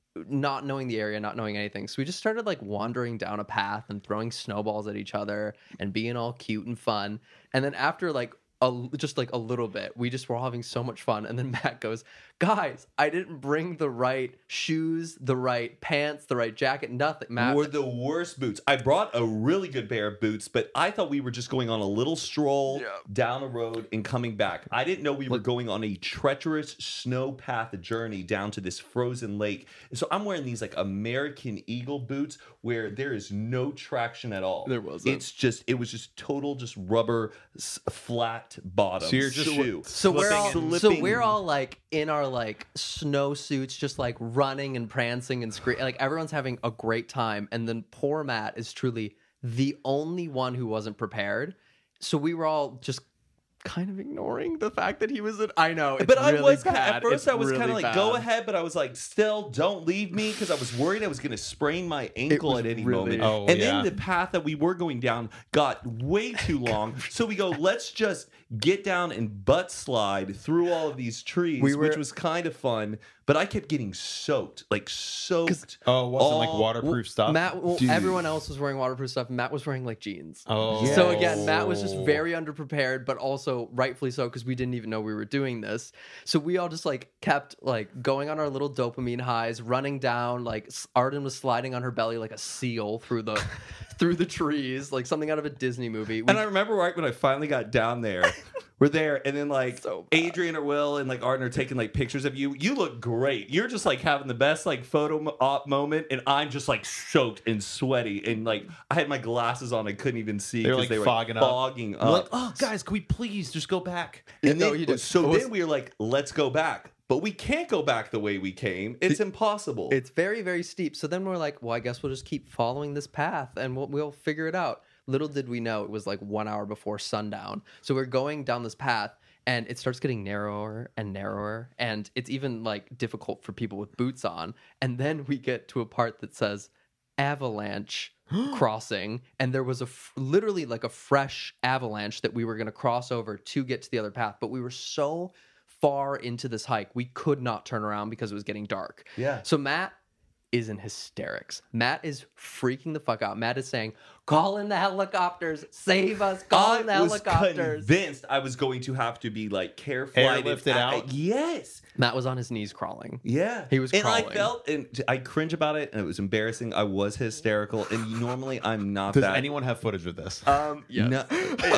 Not knowing the area, not knowing anything. So we just started, like, wandering down a path and throwing snowballs at each other and being all cute and fun. And then after, like, a, just like a little bit, we just were all having so much fun. And then Matt goes, guys, I didn't bring the right shoes, the right pants, the right jacket, nothing. Matt, were the worst boots. I brought a really good pair of boots, but I thought we were just going on a little stroll Yeah. down a road and coming back. I didn't know we were going on a treacherous snow path journey down to this frozen lake. And so I'm wearing these like American Eagle boots where there is no traction at all. There wasn't. It's just, it was just total, just rubber, s- flat bottom So you're just- shoe. So we're all Slipping so and- we're all like in our like snow suits, just like running and prancing and screaming. Like everyone's having a great time, and then poor Matt is truly the only one who wasn't prepared. So we were all just kind of ignoring the fact that he was in. I know, it's But I really was kinda, bad. at first It's I was really kind of like bad. go ahead, but I was like still don't leave me because I was worried I was going to sprain my ankle was at any really- moment. Oh, and yeah. then the path that we were going down got way too long, so we go let's just get down and butt slide through all of these trees, We were- which was kind of fun. But I kept getting soaked, like soaked. Oh, it wasn't like all- waterproof stuff. Matt, well, Dude. everyone else was wearing waterproof stuff. Matt was wearing like jeans. Oh, So again, Matt was just very underprepared, but also rightfully so because we didn't even know we were doing this. So we all just like kept like going on our little dopamine highs, running down. Like S- Arden was sliding on her belly like a seal through the through the trees, like something out of a Disney movie. We, And I remember right when I finally got down there, we're there, and then like So bad. Adrian or Will and like Arden are taking like pictures of you. You look great. You're just like having the best like photo mo- op moment, and I'm just like soaked and sweaty, and like I had my glasses on, I couldn't even see They were, 'cause like, they were fogging up. fogging We're up. like, oh, guys, can we please just go back? and no, then, you did. so It was- then we were like, let's go back, but we can't go back the way we came. It's impossible. It's very, very steep. So then we're like, well, I guess we'll just keep following this path and we'll, we'll figure it out. Little did we know it was like one hour before sundown. So we're going down this path and it starts getting narrower and narrower. And it's even like difficult for people with boots on. And then we get to a part that says avalanche crossing. And there was a f- literally like a fresh avalanche that we were going to cross over to get to the other path. But we were so far into this hike, we could not turn around because it was getting dark. Yeah. So Matt is in hysterics. Matt is freaking the fuck out. Matt is saying, call in the helicopters, save us, call I in the was helicopters. convinced I was going to have to be like care flighted Airlifted out? Yes. Matt was on his knees crawling. Yeah, He was and I crawling. felt, and I cringe about it, and it was embarrassing. I was hysterical, and normally I'm not Does that. anyone have footage of this? Um, yes. No,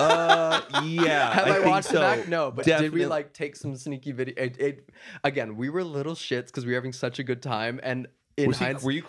uh, yeah. Have I, think watched so. it back? No, but did Definitely. we like take some sneaky video? It, it, again, we were little shits because we were having such a good time. And in Was he- hindsight, were you crying?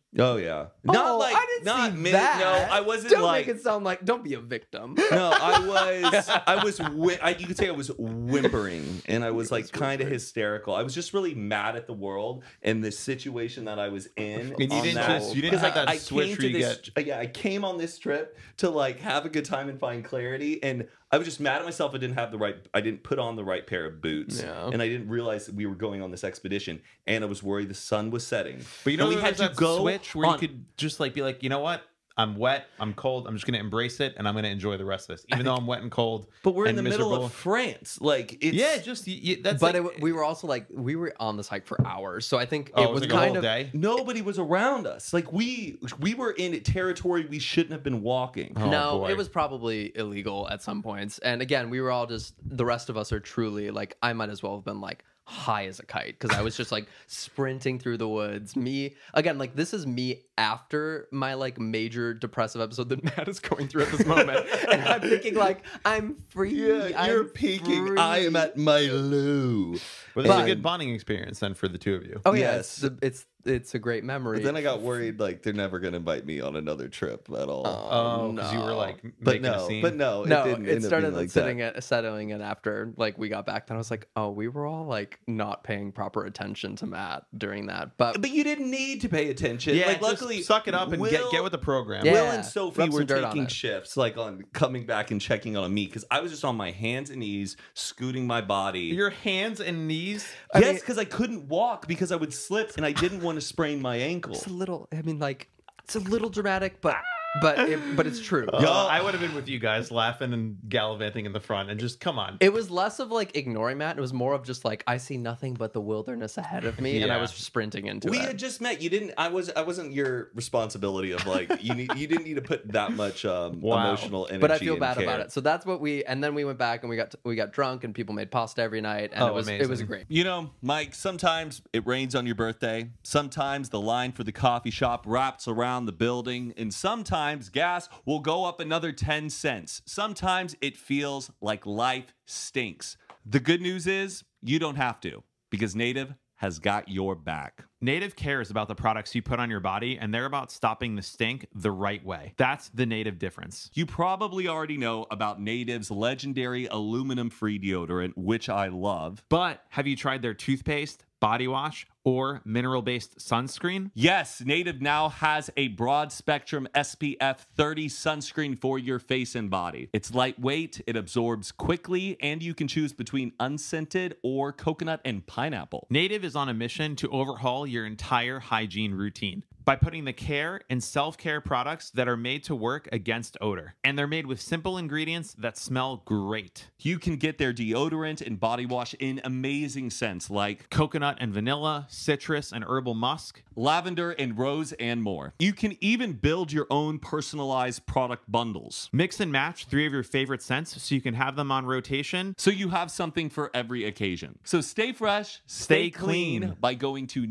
Oh yeah, not Oh, like I didn't not see mid- that. No, I wasn't Don't like. make it sound like. Don't be a victim. No, I was. I was. Whi- I, you could say I was whimpering, and I was like kind of hysterical. I was just really mad at the world and the situation that I was in. And you on didn't that. just- you didn't Because have that I, I switch came where to you this. Yeah, I came on this trip to like have a good time and find clarity, and I was just mad at myself. I didn't have the right. I didn't put on the right pair of boots, Yeah. and I didn't realize that we were going on this expedition. And I was worried the sun was setting. But you know, And we there had was to that go switch where on- you could just like be like, you know what? I'm wet. I'm cold. I'm just gonna embrace it, and I'm gonna enjoy the rest of this, even though I'm wet and cold. But we're in and the miserable. middle of France. Like it's Yeah, just y- y- that's. But like, it, we were also like we were on this hike for hours, so I think oh, it was like a kind whole of day. nobody was around us. Like we we were in territory we shouldn't have been walking. Oh, no, boy. it was probably illegal at some points. And again, we were all just the rest of us are truly like I might as well have been like high as a kite because I was just like sprinting through the woods. Me again, like this is me after my like major depressive episode that Matt is going through at this moment, and I'm thinking like I'm free. I'm free. my low. Well, this is a But- good bonding experience then for the two of you. Oh yeah, Yes. it's, it's it's a great memory. But then I got worried like they're never gonna invite me on another trip at all. Oh, because you were like but making a no, scene. but no, it no, didn't it end up started being like sitting that. at settling in after like we got back. Then I was like, oh, we were all like not paying proper attention to Matt during that. But But you didn't need to pay attention. yeah, like just luckily, suck it up and get Will- get with the program. Yeah. Will and Sophie Rub were some dirt on taking it. shifts, like on coming back and checking on me because I was just on my hands and knees, scooting my body. Your hands and knees. I yes, mean- because I couldn't walk because I would slip and I didn't want to sprain my ankle. it's a little. I mean, like it's a little dramatic, but but it, but it's true. Uh, I would have been with you guys laughing and gallivanting in the front and just come on. It was less of like ignoring Matt. It was more of just like I see nothing but the wilderness ahead of me, and I Yeah. was sprinting into We it. had just met. You didn't. I was. I wasn't your responsibility of like you. Need, you didn't need to put that much um, Wow. emotional energy. But I feel and bad care. about it. So that's what we. And then we went back and we got we got drunk and people made pasta every night, and Oh, it was it was amazing. great. You know, Mike, sometimes it rains on your birthday. Sometimes the line for the coffee shop wraps around the building. And sometimes gas will go up another ten cents. Sometimes it feels like life stinks. The good news is you don't have to because Native has got your back. Native cares about the products you put on your body, and they're about stopping the stink the right way. That's the Native difference. You probably already know about Native's legendary aluminum-free deodorant, which I love. But have you tried their toothpaste, body wash, or mineral-based sunscreen? Yes, Native now has a broad spectrum S P F thirty sunscreen for your face and body. It's lightweight, it absorbs quickly, and you can choose between unscented or coconut and pineapple. Native is on a mission to overhaul your entire hygiene routine by putting the care and self-care products that are made to work against odor. And they're made with simple ingredients that smell great. You can get their deodorant and body wash in amazing scents like Coconut and vanilla, citrus and herbal musk. lavender and rose and more. You can even build your own personalized product bundles. Mix and match three of your favorite scents so you can have them on rotation. So you have something for every occasion. So stay fresh, Stay clean. by going to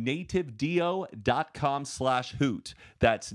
nativedeo.com slash hoot. That's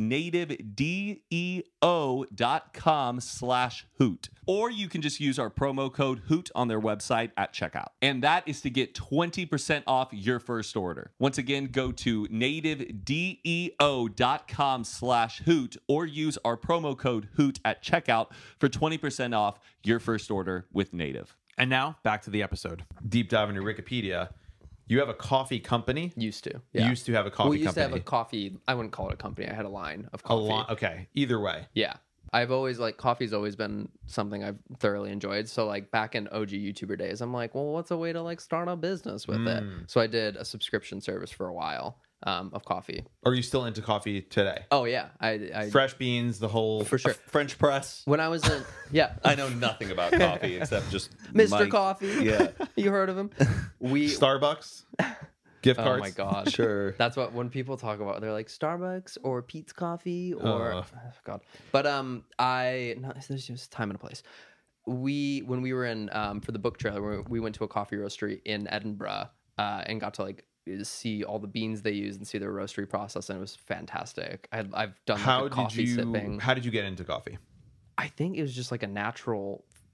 nativedeo.com slash hoot. Or you can just use our promo code hoot on their website at checkout. And that is to get twenty percent off your first order. Once again, go to nativedeo.com slash hoot or use our promo code hoot at checkout for twenty percent off your first order with Native. And now back to the episode. Deep dive into Wikipedia. You have a coffee company. Used to. You Yeah. used to have a coffee we used company. to have a coffee. I wouldn't call it a company. I had a line of A coffee. lot. Okay. Either way. Yeah. I've always like coffee's always been something I've thoroughly enjoyed. So like back in O G YouTuber days, I'm like, well, what's a way to like start a business with it? So I did a subscription service for a while um, of coffee. Are you still into coffee today? Oh yeah, I, I Fresh beans, the whole. for sure. French press. When I was in yeah, I know nothing about coffee except just Mister Mike. Coffee. Yeah, You heard of him? We Starbucks gift Oh cards. my god. sure. That's what when people talk about they're like Starbucks or Pete's Coffee or Ugh. oh, God. But um I no there's just time and a place. We when we were in um for the book trailer we, we went to a coffee roastery in Edinburgh uh and got to like see all the beans they use and see their roastery process and it was fantastic. I I've done like, How a did coffee you? sipping. How did you get into coffee? I think it was just like a natural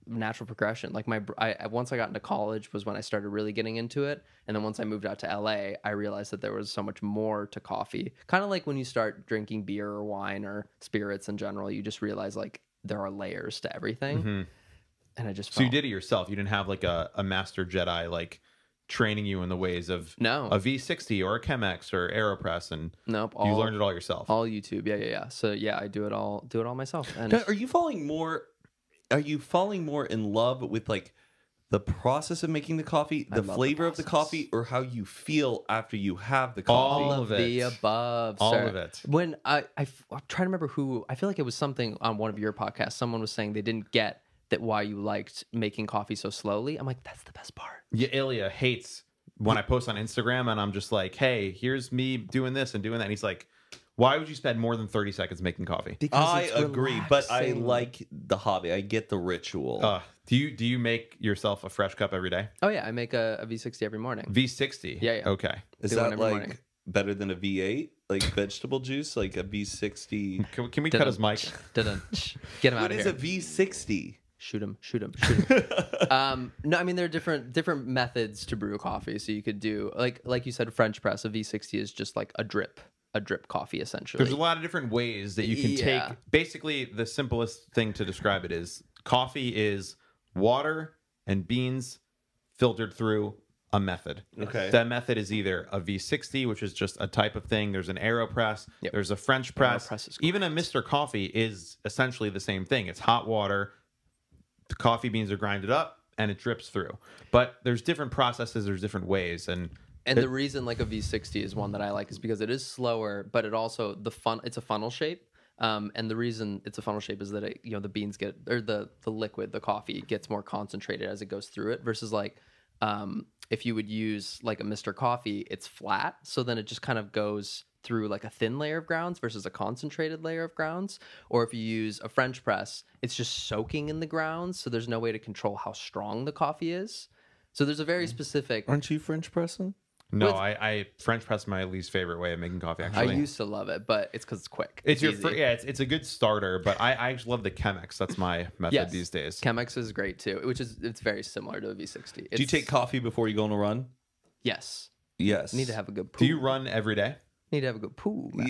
natural progression. Like my, br- I I- once I got into college was when I started really getting into it, and then once I moved out to L A, I realized that there was so much more to coffee. Kind of like when you start drinking beer or wine or spirits in general, you just realize like there are layers to everything. And I just So you felt- did it yourself. You didn't have like a, a master Jedi like training you in the ways of No. a V sixty or a Chemex or AeroPress, and nope. you All, learned it all yourself. all YouTube. Yeah, yeah, yeah. So yeah, I do it all do it all myself. And Now, are you falling more? Are you falling more in love with like the process of making the coffee, the love the flavor of the process. coffee, or how you feel after you have the All coffee? all of of the it. above, All sir. of it. When I, I f- I'm trying to remember who, I feel like it was something on one of your podcasts. Someone was saying they didn't get that why you liked making coffee so slowly. I'm like, that's the best part. Yeah, Ilya hates when I post on Instagram and I'm just like, hey, here's me doing this and doing that. And he's like, why would you spend more than thirty seconds making coffee? Because I it's agree, but I relaxing. like the hobby. I get the ritual. Uh, do you do you make yourself a fresh cup every day? Oh yeah, I make a, a V sixty every morning. V sixty. Yeah, yeah. Okay. Is do one that every like morning. better than a V eight, like vegetable juice, like a V sixty? Can, can we cut his mic? Didn't get him out What of is here. a V sixty? Shoot him, shoot him, shoot him. um, no, I mean there are different different methods to brew coffee. So you could do like like you said, French press. A V sixty is just like a drip, a drip coffee essentially. There's a lot of different ways that you can Yeah. take. Basically, the simplest thing to describe it is coffee is water and beans filtered through a method. Okay. That method is either a V sixty, which is just a type of thing. There's an AeroPress. Yep. There's a French press. AeroPress is Even a Mister Coffee is essentially the same thing. It's hot water. The coffee beans are grinded up and it drips through. But there's different processes. There's different ways. And And the reason like a V sixty is one that I like is because it is slower, but it also the fun. It's a funnel shape, um, and the reason it's a funnel shape is that it, you know the beans get or the the liquid, the coffee gets more concentrated as it goes through it. Versus like um, if you would use like a Mister Coffee, it's flat, so then it just kind of goes through like a thin layer of grounds versus a concentrated layer of grounds. Or if you use a French press, it's just soaking in the grounds, so there's no way to control how strong the coffee is. So there's a very specific. Aren't you French pressing? no, With- I, I French press is my least favorite way of making coffee, I actually. used to love it, but it's because it's quick. It's your easy. fir- yeah. It's, it's a good starter, but I, I actually love the Chemex. That's my method Yes. these days. Chemex is great too, which is it's very similar to a V sixty. It's, Do you take coffee before you go on a run? Yes. Yes. Need to have a good poo. Do you run every day? Need to have a good poo, man.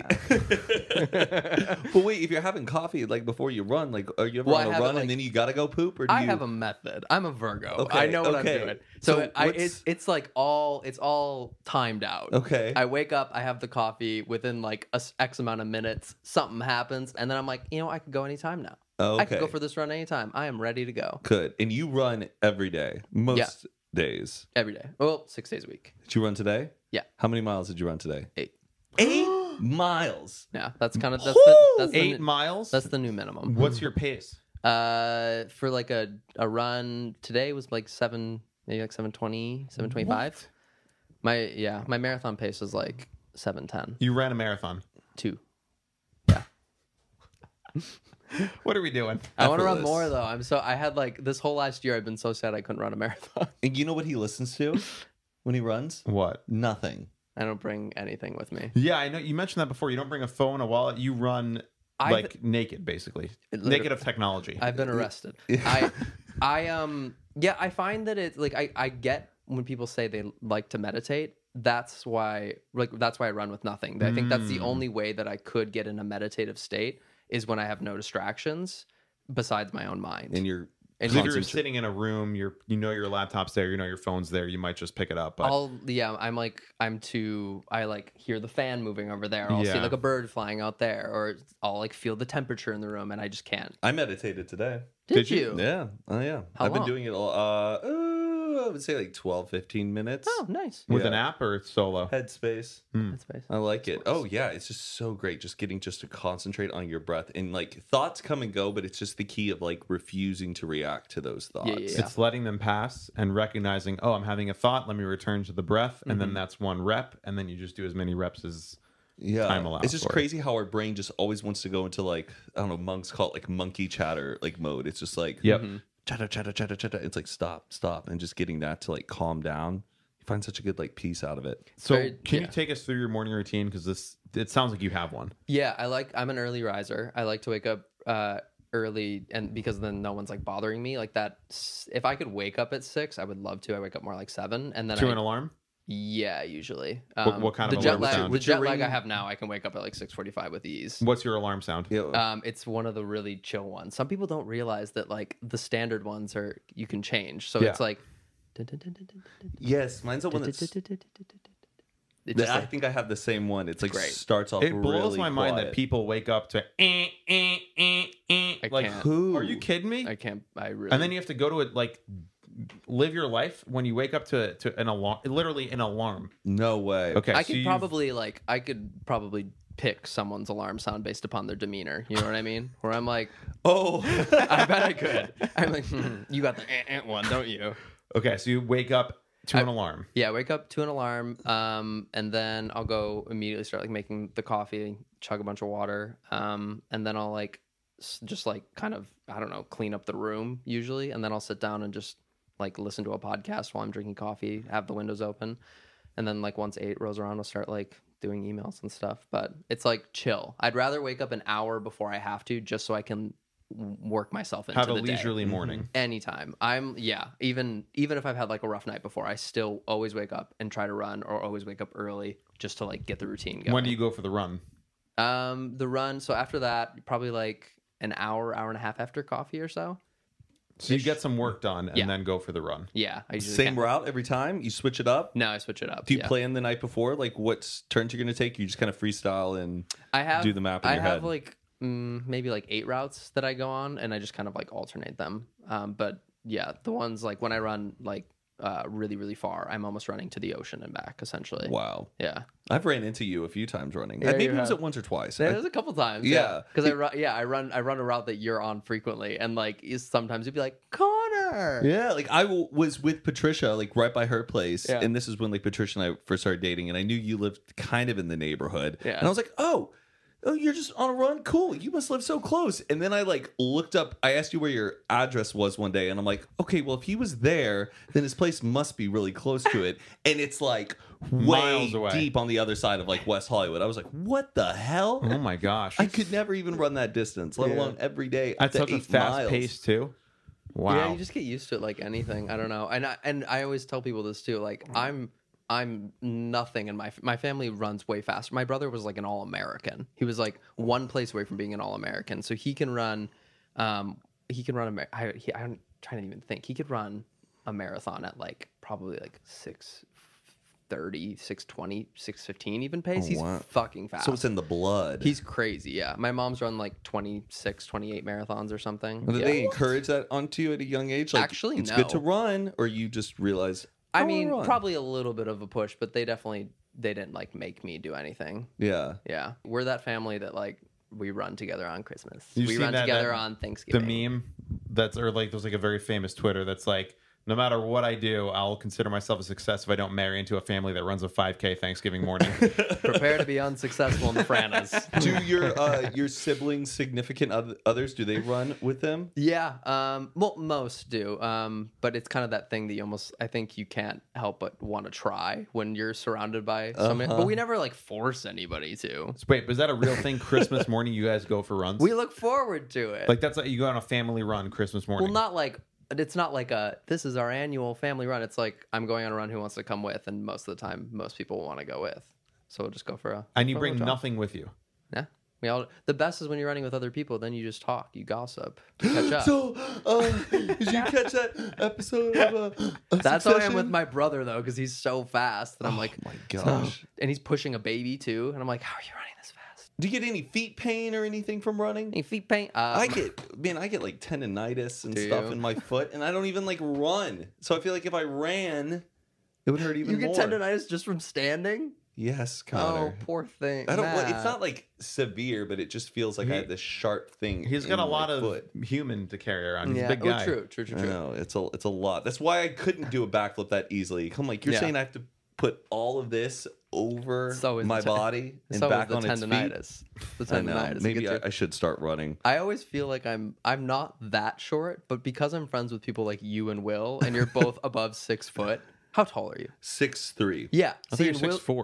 But wait, if you're having coffee like before you run, like are you ever Well, I on a have it, run like- and then you gotta go poop, or do I you? have a method. I'm a Virgo. Okay, I know what okay. I'm doing. So, So I, what's- it's it's like all it's all timed out. Okay. I wake up, I have the coffee within like a s- X amount of minutes. Something happens, and then I'm like, you know, I could go anytime now. Oh, I could go okay. for this run anytime. I am ready to go Good. And you run every day, most Yeah. days. every day. Well, six days a week. Did you run today? Yeah, How many miles did you run today? eight. Eight miles. Yeah, that's kind of that's the, that's the Eight new- miles. That's the new minimum. What's your pace? Uh, for like a, a run today was like seven, maybe like seven twenty, seven twenty five. My yeah, my marathon pace was like seven ten. You ran a marathon. Two. What are we doing? I want to run Effortless. more though. I'm so I had like this whole last year I've been so sad I couldn't run a marathon. And you know what he listens to when he runs? What? Nothing. I don't bring anything with me. Yeah, I know you mentioned that before. You don't bring a phone, a wallet. You run I've- like naked, basically. It literally- Naked of technology. I've been arrested. I I um yeah, I find that it's like I I get when people say they like to meditate. That's why like that's why I run with nothing. I think that's the only way that I could get in a meditative state is when I have no distractions besides my own mind. And you're And if you're concentra- sitting in a room, you're you know your laptop's there, you know your phone's there. You might just pick it up. But I'll yeah, I'm like I'm too I like hear the fan moving over there. Or I'll see Yeah. like a bird flying out there, or I'll like feel the temperature in the room, and I just can't. I meditated today. Did, Did you? you? Yeah. Oh yeah. How I've been long? doing it all uh, uh I would say like twelve, fifteen minutes. Oh, nice. with Yeah. an app or solo? Headspace. That's space. I like it. Oh yeah, it's just so great just getting just to concentrate on your breath and like thoughts come and go, but it's just the key of like refusing to react to those thoughts. Yeah, yeah, yeah. It's letting them pass and recognizing, oh, I'm having a thought. Let me return to the breath, and Mm-hmm. then that's one rep, and then you just do as many reps as. Yeah. Time allows It's just for it. crazy how our brain just always wants to go into like I don't know, monks call it like monkey chatter like mode. It's just like Yep. chatter, chatter, chatter, chatter. It's like stop, stop, and just getting that to like calm down. You find such a good like peace out of it. So, Very- can yeah. you take us through your morning routine? Because this, it sounds like you have one. Yeah, I like. I'm an early riser. I like to wake up uh, early, and because then no one's like bothering me like that. s- If I could wake up at six, I would love to. I wake up more like seven, and then To I, an alarm? yeah, usually. What- Um, what kind the of jet alarm lag? sound? The Would you jet lag I ring- have now, I can wake up at like six forty-five with ease. What's your alarm sound? Yeah. Um, it's one of the really chill ones. Some people don't realize that like the standard ones are you can change. So Yeah. it's like. Yes, mine's the one that's. It just, I like, think I have the same one. It's like great. starts off. It blows really my mind that quiet. people wake up to eh, eh, eh, eh. I like can't. Who? Are you kidding me? I can't. I really. And then you have to go to it like live your life when you wake up to to an alarm, literally an alarm. No way. Okay, I so could you've- probably like I could probably pick someone's alarm sound based upon their demeanor. You know what I mean? Where I'm like, Oh. I bet I could. I'm like, hmm, you got the eh, eh one, don't you? Okay, so you wake up to I- an alarm. Yeah, wake up to an alarm, um, and then I'll go immediately start like making the coffee, chug a bunch of water, um, and then I'll like s- just like kind of I don't know clean up the room usually, and then I'll sit down and just like listen to a podcast while I'm drinking coffee, have the windows open, and then like once eight rolls around, I'll start like doing emails and stuff. But it's like chill. I'd rather wake up an hour before I have to, just so I can w- work myself into Have a the day. leisurely morning. Anytime. I'm yeah, even even if I've had like a rough night before, I still always wake up and try to run or always wake up early just to like get the routine going. When do you go for the run? Um the run, so after that, probably like an hour, hour and a half after coffee or so. So you get some work done and Yeah. then go for the run. Yeah, I usually Same can't- route every time? You switch it up? No, I switch it up. Do you yeah. plan the night before? Like what turns you're going to take? You just kind of freestyle and I have do the map in I your have head? like mm, maybe like eight routes that I go on, and I just kind of like alternate them. Um, but yeah, the ones like when I run like uh, really really far, I'm almost running to the ocean and back essentially. wow. Yeah. I've ran into you a few times running. Yeah, Uh, Maybe you it was have. it once or twice. There I- was a couple times, Yeah. yeah. Because I run, yeah, I run, I run a route that you're on frequently, and like you- sometimes you'd be like, Connor. Yeah, like I w- was with Patricia, like right by her place, Yeah. and this is when like Patricia and I first started dating, and I knew you lived kind of in the neighborhood, Yeah. and I was like, oh, oh, you're just on a run, cool. You must live so close. And then I like looked up. I asked you where your address was one day, and I'm like, okay, well if he was there, then his place must be really close to it, and it's like way Miles away. deep on the other side of like West Hollywood. I was like, what the hell? Oh my gosh. I could never even run that distance, let Yeah. alone every day. At up to such a eight fast miles. pace too. Wow. Yeah, you just get used to it like anything. I don't know, and I, and I always tell people this too. Like I'm. I'm nothing, and my my family runs way faster. My brother was like an All American. He was like one place away from being an All American, so he can run. Um, he can run a. mar- I, he, I'm trying to even think. He could run a marathon at like probably like six thirty, six twenty, six fifteen even pace. Oh, He's wow. fucking fast. So it's in the blood. He's crazy. Yeah, my mom's run like twenty-six, twenty-eight marathons or something. Did Yeah. they encourage that onto you at a young age? Like, Actually, it's good to no. run, or you just realize. I wanna mean, run. probably a little bit of a push, but they definitely they didn't like make me do anything. Yeah. Yeah, we're that family that like we run together on Christmas. You've we seen run that- together that- on the Thanksgiving. meme that's or like there's like a very famous Twitter that's like, no matter what I do, I'll consider myself a success if I don't marry into a family that runs a five K Thanksgiving morning. Prepare to be unsuccessful in the Franas. Do your uh, your siblings, significant oth- others, do they run with them? Yeah, um, well, most do, um, but it's kind of that thing that you almost, I think you can't help but want to try when you're surrounded by somebody. Uh-huh. But we never like force anybody to. So wait, was that a real thing? Christmas morning, you guys go for runs? We look forward to it. like that's like you go on a family run Christmas morning. well, not like it's not like a this is our annual family run. It's like I'm going on a run. Who wants to come with? And most of the time, most people want to go with. So we'll just go for a. and you for a bring little jog. nothing with you. Yeah. We all, the best is when you're running with other people. Then you just talk, you gossip, you catch up. So, uh, did you catch that episode of uh, a That's how I am Succession? with my brother though, because he's so fast. And I'm like, my "So-" gosh. and he's pushing a baby too. And I'm like, how are you running this fast? Do you get any feet pain or anything from running? Any feet pain? Um, I get, man, I get like tendonitis and Do stuff you? in my foot, and I don't even like run. So I feel like if I ran, it would hurt even you get more. tendonitis just from standing. Yes, Connor. Oh, poor thing. I don't. Well, it's Matt. not like severe, but it just feels like I He- had this sharp thing. He's got in a my lot of foot. human to carry around. He's yeah. a big guy. Oh, true, true, true, I true. know it's a it's a lot. That's why I couldn't do a backflip that easily. I'm like, you're Yeah. saying I have to put all of this over So is my the ten- body and So back is on the its feet. tendonitis. The I know. tendonitis. it Maybe gets I, you. I should start running. I always feel like I'm I'm not that short, but because I'm friends with people like you and Will, and you're both above six foot. How tall are you? Six three. Yeah, I see, think you're and six Will, four.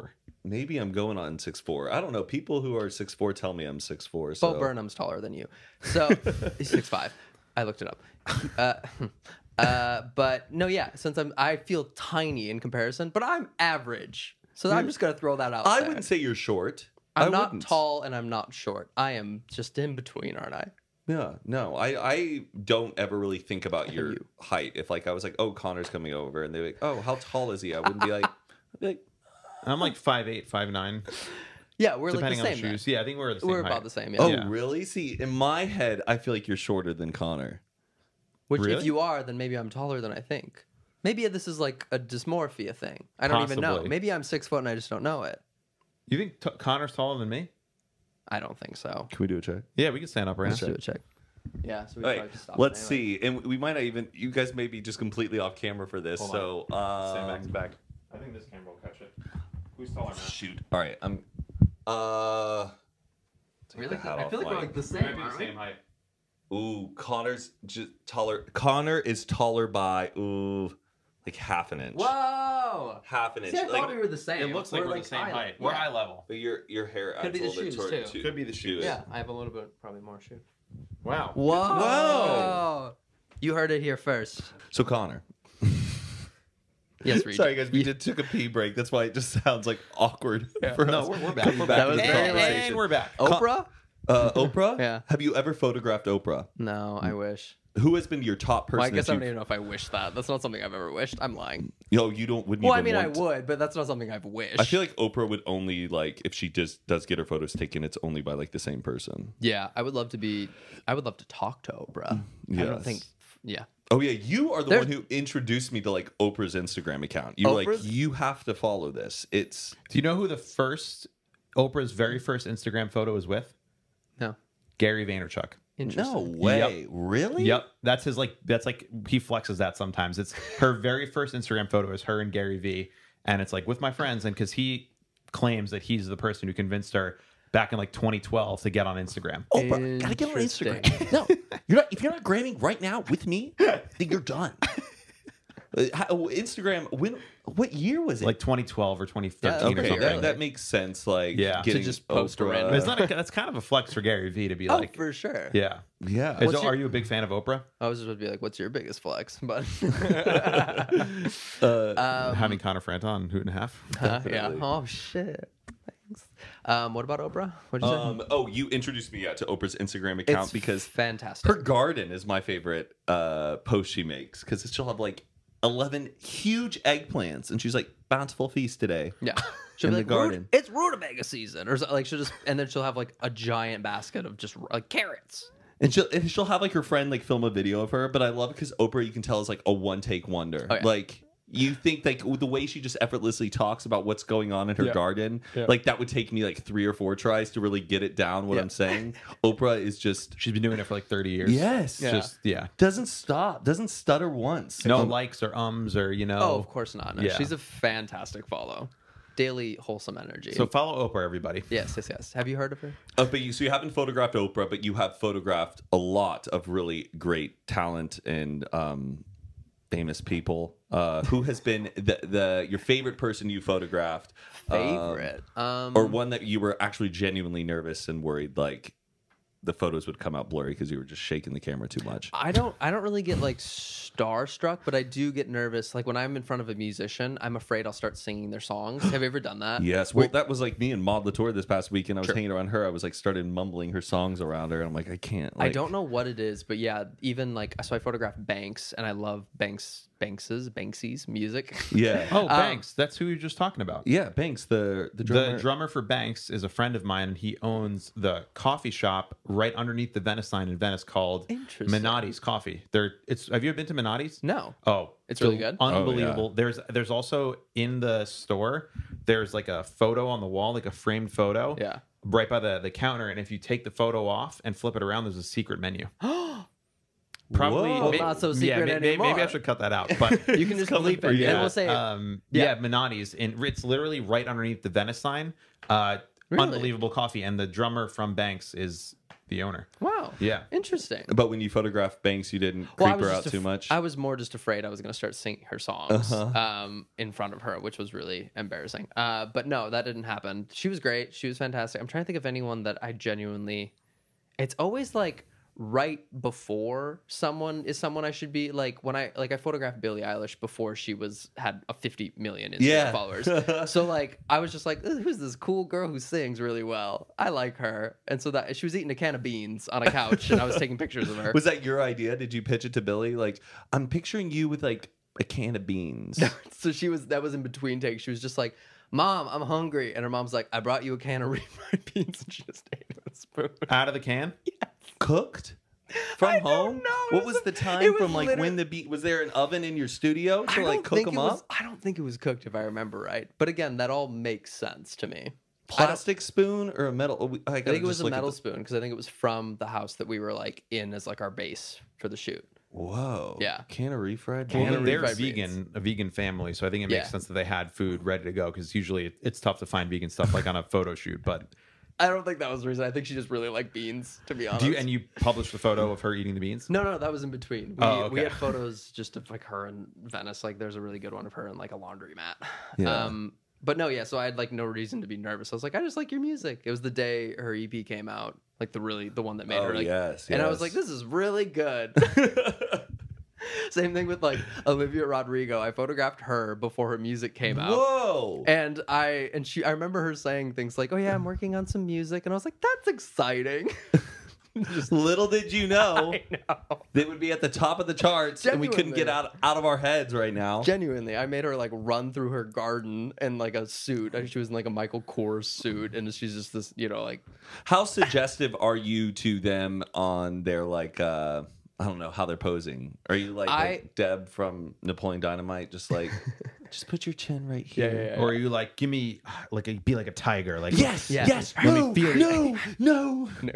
maybe I'm going on six four. I don't know. People who are six four tell me I'm six four. So Bo Burnham's taller than you. So he's six five. I looked it up. Uh, uh, but no, yeah, since I'm I feel tiny in comparison, but I'm average. So I'm just gonna throw that out I there. wouldn't say you're short. I'm I not wouldn't. tall and I'm not short. I am just in between, aren't I? Yeah, no, I, I don't ever really think about your you. height. If like I was like, oh, Connor's coming over, and they're like, oh, how tall is he? I wouldn't be like, I'd be like, I'm like five eight, five nine, Yeah, we're depending like the on same. the then. shoes. Yeah, I think we're the same We're height. about the same. Yeah. oh, Yeah. really? See, in my head, I feel like you're shorter than Connor. Which, if Really? you are, then maybe I'm taller than I think. Maybe this is like a dysmorphia thing. I don't even know. Possibly. Maybe I'm six foot and I just don't know it. You think t- Connor's taller than me? I don't think so. Can we do a check? Yeah, we can stand up right Let's now. do a check. Yeah. So we All probably right, just stop let's it anyway. see, and we might not even. You guys may be just completely off camera for this. Hold so, Stand back um, to back. I think this camera will catch it. Who's taller now? shoot. All right, I'm. Uh, take Really? the hat I off feel like my- we're like the We same. might be the aren't we? same height. Ooh, Connor's just taller. Connor is taller by ooh, like half an inch. Whoa! Half an inch. See, I like, thought we were the same. It looks like we're, the same eye height. level. We're Yeah. eye level. but your your hair Could adds be a the little bit shoes, toward, too. to- Could be the to shoes. it. Yeah, I have a little bit, probably more shoe. Wow. Whoa! Whoa. You heard it here first. So Connor. Yes, Reed. Sorry guys, we did took a pee break. That's why it just sounds like awkward for No, us. we're, we're back. Coming We're back back. to the very and, conversation. and we're back. Oprah? Uh, Oprah? Yeah. Have you ever photographed Oprah? No, I wish. Who has been your top person? Well, I guess I that don't you've- even know if I wish that. That's not something I've ever wished. I'm lying. Yo, you don't wouldn't Well, I even mean, I want- would, but that's not something I've wished. I feel like Oprah would only like if she just does get her photos taken, it's only by like the same person. Yeah, I would love to be. I would love to talk to Oprah. I don't Yes. think. Yeah. Oh yeah, you are the There's- one who introduced me to like Oprah's Instagram account. You were like, Oprah's? you have to follow this. It's Do you know who the first Oprah's very first Instagram photo was with? No. Gary Vaynerchuk. no Interesting. way, really? Yep, that's his like. That's like he flexes that sometimes. It's her very first Instagram photo is her and Gary V, and it's like with my friends, and because he claims that he's the person who convinced her back in like twenty twelve to get on Instagram. Oprah, gotta get on Interesting. Instagram. No, you're not. If you're not gramming right now with me, then you're done. Uh, how- Instagram. When? What year was it? Like twenty twelve or twenty thirteen Yeah, or okay, something. that, that makes sense. Like, Yeah. To getting just post a Oprah. random- But it's not. A, that's kind of a flex for Gary V to be Oh, like, for sure. yeah. Yeah. Is, What's your- are you a big fan of Oprah? I was just about to be like, "What's your biggest flex?" But Uh, um, Having Connor Franta on Hoot and a Half. uh, yeah. definitely. Oh shit. Thanks. Um, what about Oprah? What did you say? um. Oh, you introduced me yeah, to Oprah's Instagram account It's because fantastic. her garden is my favorite uh, post she makes because she'll have like eleven huge eggplants and she's like bountiful feast today. Yeah. She'll In be the like, garden. "Rut- it's rutabaga season, or so- like she'll just, and then she'll have like a giant basket of just like carrots. And she'll and she'll have like her friend like film a video of her, but I love it because Oprah you can tell is like a one take wonder. Oh, yeah. Like you think like the way she just effortlessly talks about what's going on in her Yeah. garden, Yeah. like that would take me like three or four tries to really get it down. What Yeah. I'm saying, Oprah is just She's been doing it for like thirty years. yes, It's Just yeah. doesn't stop, doesn't stutter once. No Um, likes or ums or you know. Oh, of course not. No, Yeah. she's a fantastic follow. Daily wholesome energy. So follow Oprah, everybody. yes, yes, yes. Have you heard of her? Uh, but you, so you haven't photographed Oprah, but you have photographed a lot of really great talent and um, famous people. Uh, who has been the, the your favorite person you photographed? Um, Favorite. Um, or one that you were actually genuinely nervous and worried like the photos would come out blurry because you were just shaking the camera too much. I don't I don't really get like starstruck, but I do get nervous. Like when I'm in front of a musician, I'm afraid I'll start singing their songs. Have you ever done that? Yes, well, that was like me and Maud Latour this past weekend. I was Sure. hanging around her. I was like started mumbling her songs around her, and I'm like, I can't. I Like, don't know what it is, but yeah, even like so I photographed Banks and I love Banks Banks's Banksy's music. Yeah. Oh, Um, Banks. That's who you were just talking about. Yeah, Banks, the the drummer. The drummer for Banks is a friend of mine, and he owns the coffee shop right underneath the Venice sign in Venice called Interesting. Minotti's Coffee. They're it's. Have you ever been to Minotti's? No. Oh, It's so really good? Unbelievable. Oh, yeah. There's there's also in the store. There's like a photo on the wall, like a framed photo. Yeah. Right by the the counter, and if you take the photo off and flip it around, there's a secret menu. Probably Whoa. Well, may- not so yeah, secret may- may- Maybe I anymore. should cut that out. But You can just coming bleep for it. you. And we'll say it. um, Yeah. yeah, Minotti's, and it's literally right underneath the Venice sign. Uh, Really? Unbelievable coffee, and the drummer from Banks is the owner. Wow. Yeah. Interesting. But when you photographed Banks, you didn't Well, I creep was her just out too af- much. I was more just afraid I was going to start singing her songs Uh-huh. um, in front of her, which was really embarrassing. Uh, but no, that didn't happen. She was great. She was fantastic. I'm trying to think of anyone that I genuinely. It's always like right before someone is someone I should be like when I like I photographed Billie Eilish before she was had a fifty million Instagram Yeah. followers. So like I was just like, who's this cool girl who sings really well? I like her. And so that she was eating a can of beans on a couch and I was taking pictures of her. Was that your idea? Did you pitch it to Billy? Like, I'm picturing you with like a can of beans. So she was that was in between takes. She was just like, Mom, I'm hungry. And her mom's like, I brought you a can of refried beans, and she just ate it with a spoon. Out of the can? Cooked from I don't home? know. It What was was a- the it time was from like liter- when the beat was there an oven in your studio to I like don't cook think them it was, up? I don't think it was cooked if I remember right. But again, that all makes sense to me. I don't- Plastic spoon or a metal? oh, we- I, I think it was a metal spoon because I think it was from the house that we were like in as like our base for the shoot. Whoa. Yeah. Can of refried? Well, Can of they're refried vegan, a vegan family, so I think it makes Yeah. sense that they had food ready to go because usually it, it's tough to find vegan stuff like on a photo shoot. But I don't think that was the reason. I think she just really liked beans, to be honest. do you and you published the photo of her eating the beans? No, no, that was in between. We, Oh, we okay. had photos just of like her in Venice. Like there's a really good one of her in like a laundromat. Yeah. Um, but no, yeah. So I had like no reason to be nervous. I was like, I just like your music. It was the day her E P came out, like the really the one that made Oh, her like. yes, And I was yes. like, this is really good. Same thing with like Olivia Rodrigo. I photographed her before her music came out. Whoa. And I and she I remember her saying things like, "Oh yeah, I'm working on some music," and I was like, "That's exciting." Little did you know, I know. they would be at the top of the charts and we couldn't get Genuinely. out out of our heads right now. Genuinely, I made her like run through her garden in like a suit. She was in like a Michael Kors suit, and she's just this, you know, like How suggestive are you to them on their like uh I don't know how they're posing. Are you like, I- like Deb from Napoleon Dynamite, just like just put your chin right here? Or are you like, give me like a, be like a tiger, like Yes, Yeah. yes, Let me no, feel it. no, no. Uh,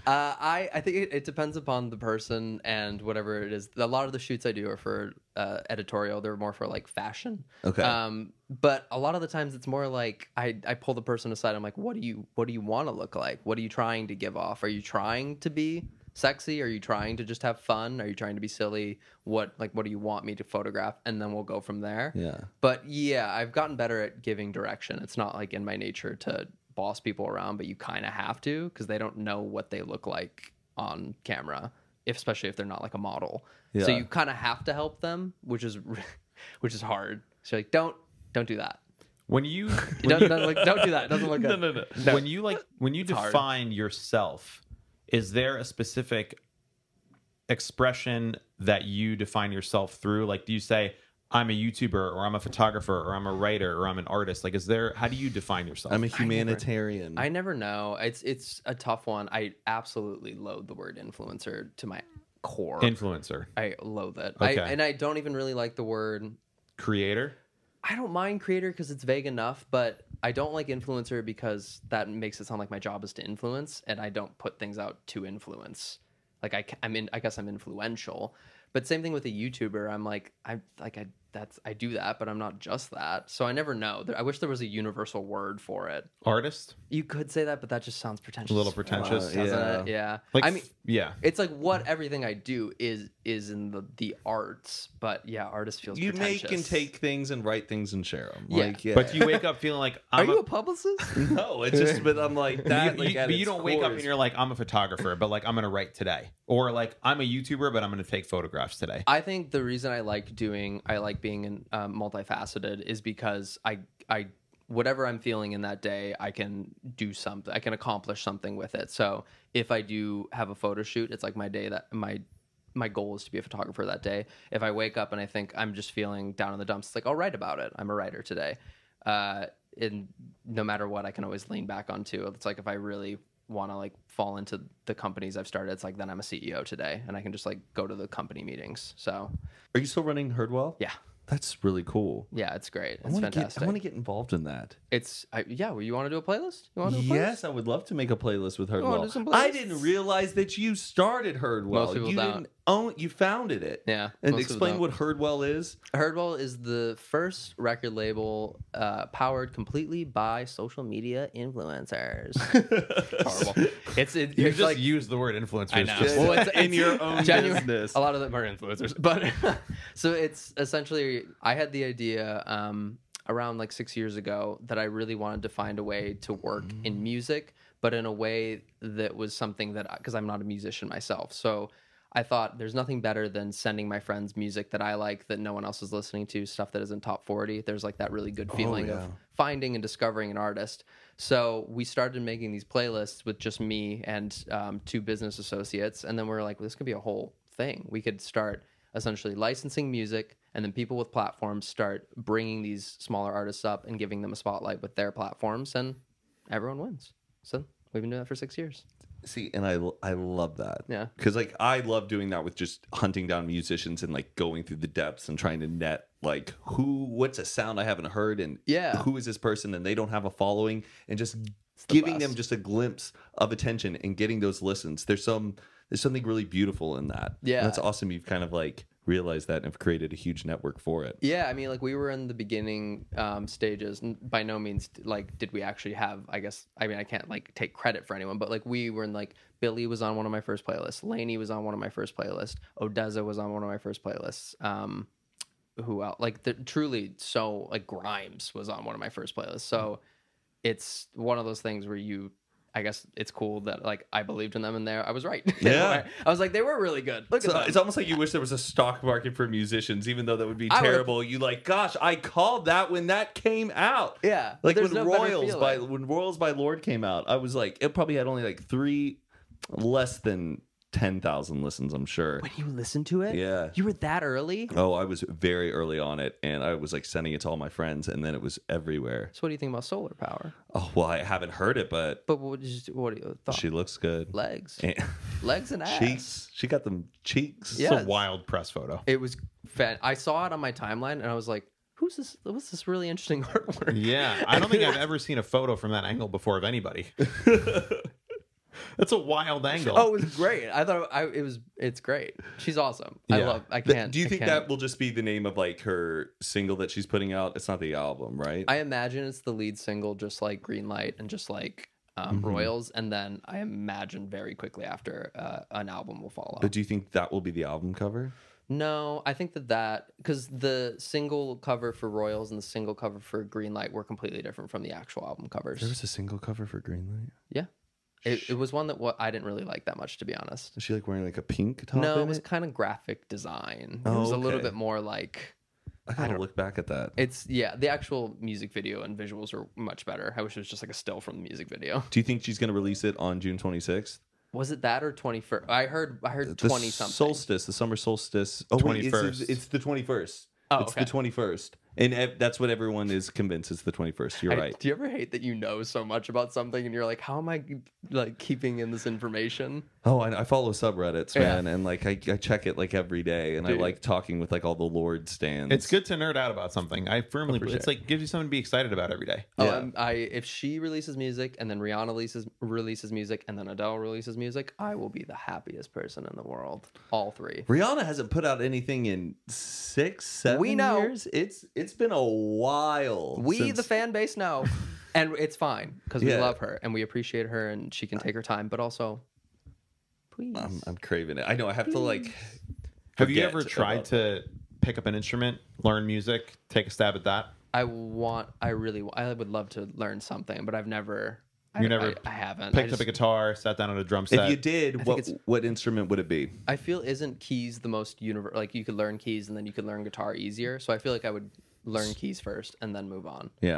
I I think it, it depends upon the person and whatever it is. A lot of the shoots I do are for uh, editorial. They're more for like fashion. Okay. Um, but a lot of the times it's more like I I pull the person aside. I'm like, what do you what do you want to look like? What are you trying to give off? Are you trying to be sexy? Are you trying to just have fun? Are you trying to be silly? What like what do you want me to photograph? And then we'll go from there. Yeah. But yeah, I've gotten better at giving direction. It's not like in my nature to boss people around, but you kind of have to because they don't know what they look like on camera, if, especially if they're not like a model. So Yeah. you kind of have to help them, which is which is hard. So like, don't don't do that. when you Don't, don't, look- don't do that. It doesn't look good. no, no. when you like when you hard. define yourself, is there a specific expression that you define yourself through? Like, do you say I'm a YouTuber or I'm a photographer or I'm a writer or I'm an artist? Like, is there, how do you define yourself? I'm a humanitarian. I never know. It's it's a tough one. I absolutely loathe the word influencer to my core. Influencer, I loathe it. Okay. I, and I don't even really like the word. creator. I don't mind creator because it's vague enough, but I don't like influencer because that makes it sound like my job is to influence, and I don't put things out to influence. Like I, ca- I'm in. I guess I'm influential, but same thing with a YouTuber. I'm like, I like I that's I do that, but I'm not just that. So I never know. There- I wish there was a universal word for it. Artist, You could say that, but that just sounds pretentious. a little as fuck, pretentious. Uh, doesn't yeah. it? Yeah. Like, I mean, yeah. it's like what everything I do is is in the the arts, but yeah, artist feels you pretentious. make and take things and write things and share them. Yeah. Like, yeah. But you wake up feeling like Are I'm you a, a publicist? no, it's just but I'm like that. you, like, you- at but you its don't wake up core and is- you're like, I'm a photographer, but like I'm gonna write today, or like I'm a YouTuber, but I'm gonna take photographs today. I think the reason I like doing, I like being in, um, multifaceted is because I, I, whatever I'm feeling in that day, I can do something, I can accomplish something with it. So if I do have a photo shoot, it's like my day that my, my goal is to be a photographer that day. If I wake up and I think I'm just feeling down in the dumps, it's like, I'll write about it. I'm a writer today. Uh, and no matter what, I can always lean back onto. It's like if I really want to like fall into the companies I've started, it's like then I'm a C E O today and I can just like go to the company meetings. So Are you still running Herdwell? yeah. That's really cool. Yeah, it's great. I It's want to get. fantastic. I want to get involved in that. It's I, yeah. Well, you want to do a playlist? You want to do a playlist? Yes, I would love to make a playlist with wanna Herdwell. do some I playlists? didn't realize that you started Herdwell. Most people you don't. didn't own. You founded it. Yeah, And most people explain don't. what Herdwell is. Herdwell is the first record label uh, powered completely by social media influencers. Horrible. It's it, You it's just like use the word influencers. I know. just- Well, it's, In it's your own genuine- business. A lot of them are influencers, but so it's essentially I had the idea um, around like six years ago that I really wanted to find a way to work in music, but in a way that was something that because I'm not a musician myself, so I thought there's nothing better than sending my friends music that I like that no one else is listening to, stuff that isn't top forty. There's like that really good feeling yeah. of finding and discovering an artist. So we started making these playlists with just me and um, two business associates. And then we were like, well, this could be a whole thing. We could start essentially licensing music, and then people with platforms start bringing these smaller artists up and giving them a spotlight with their platforms, and everyone wins. So we've been doing that for six years. See, and I I love that. Yeah. Because like I love doing that with just hunting down musicians and like going through the depths and trying to net like who what's a sound I haven't heard and Yeah. who is this person and they don't have a following and just giving them best. just a glimpse of attention and getting those listens. There's some there's something really beautiful in that. Yeah. And that's awesome. You've kind of like realized that and have created a huge network for it. Yeah, I mean, like we were in the beginning um, stages. And by no means, like, did we actually have? I guess I mean I can't like take credit for anyone, but like we were in like Billy was on one of my first playlists. Lainey was on one of my first playlists. Odessa was on one of my first playlists. Um, who else? Like the, truly, so like Grimes was on one of my first playlists. So it's one of those things where you. I guess it's cool that like I believed in them and there I was right. Yeah. I was like they were really good. Look So at them. it's almost like you wish there was a stock market for musicians, even though that would be I would've- terrible. You like, gosh, I called that when that came out. Yeah, Like there's when no better Royals by feeling. when Royals by Lord came out, I was like, it probably had only like three, less than ten thousand listens, I'm sure. When you listen to it, Yeah. you were that early. Oh, I was very early on it, and I was like sending it to all my friends, and then it was everywhere. So what do you think about solar power? Oh well, I haven't heard it, but But what did you, what do you thought? she looks good. Legs, And- legs and ass. cheeks. She got them cheeks. Yeah. It's a wild press photo. It was fan. I saw it on my timeline and I was like, "Who's this? What's this really interesting artwork?" Yeah, I don't think I've ever seen a photo from that angle before of anybody. That's a wild angle. Oh, it was great. I thought I, it was. It's great. She's awesome. I Yeah. love. I Th- can't. Do you I think can't- that will just be the name of like her single that she's putting out? It's not the album, right? I imagine it's the lead single, just like Green Light and just like um, Mm-hmm. Royals, and then I imagine very quickly after uh, an album will follow. But do you think that will be the album cover? No, I think that that because the single cover for Royals and the single cover for Green Light were completely different from the actual album covers. There was a single cover for Greenlight. Yeah, it, it was one that what I didn't really like that much, to be honest. Is she like wearing like a pink top? No, in it was it? kind of graphic design. Oh, it was a little okay. bit more like I gotta look back at that. it's yeah. The actual music video and visuals are much better. I wish it was just like a still from the music video. Do you think she's gonna release it on June twenty-sixth? Was it that or twenty first? I heard I heard The twenty something. solstice, the summer solstice. Oh, wait, it's- twenty-first. It's, it's the twenty-first. Oh, it's okay. the twenty-first. And ev- that's what everyone is convinced it's the twenty-first. You're I- right. Do you ever hate that you know so much about something and you're like, how am I like keeping in this information? Oh, I, I follow subreddits, Yeah. man, and like I, I check it like every day, and Do I you? like talking with like all the Lord stands. It's good to nerd out about something. I firmly Oh, for believe it's sure. like gives you something to be excited about every day. Oh, Yeah. I'm- I if she releases music and then Rihanna releases releases music and then Adele releases music, I will be the happiest person in the world. All three. Rihanna hasn't put out anything in six, seven We know. years. It's it's been a while. We, since- the fan base, know, and it's fine because we Yeah. love her and we appreciate her and she can take her time. But also, please, I'm, I'm craving it. I know. I have to like. Have you forget ever tried about- to pick up an instrument, learn music, take a stab at that? I want. I really. I would love to learn something, but I've never. I, You never I, I haven't. I Picked just- up a guitar, sat down on a drum set. If you did, think what it's- what instrument would it be? I feel isn't keys the most universal? Like you could learn keys and then you could learn guitar easier. So I feel like I would learn keys first and then move on. Yeah.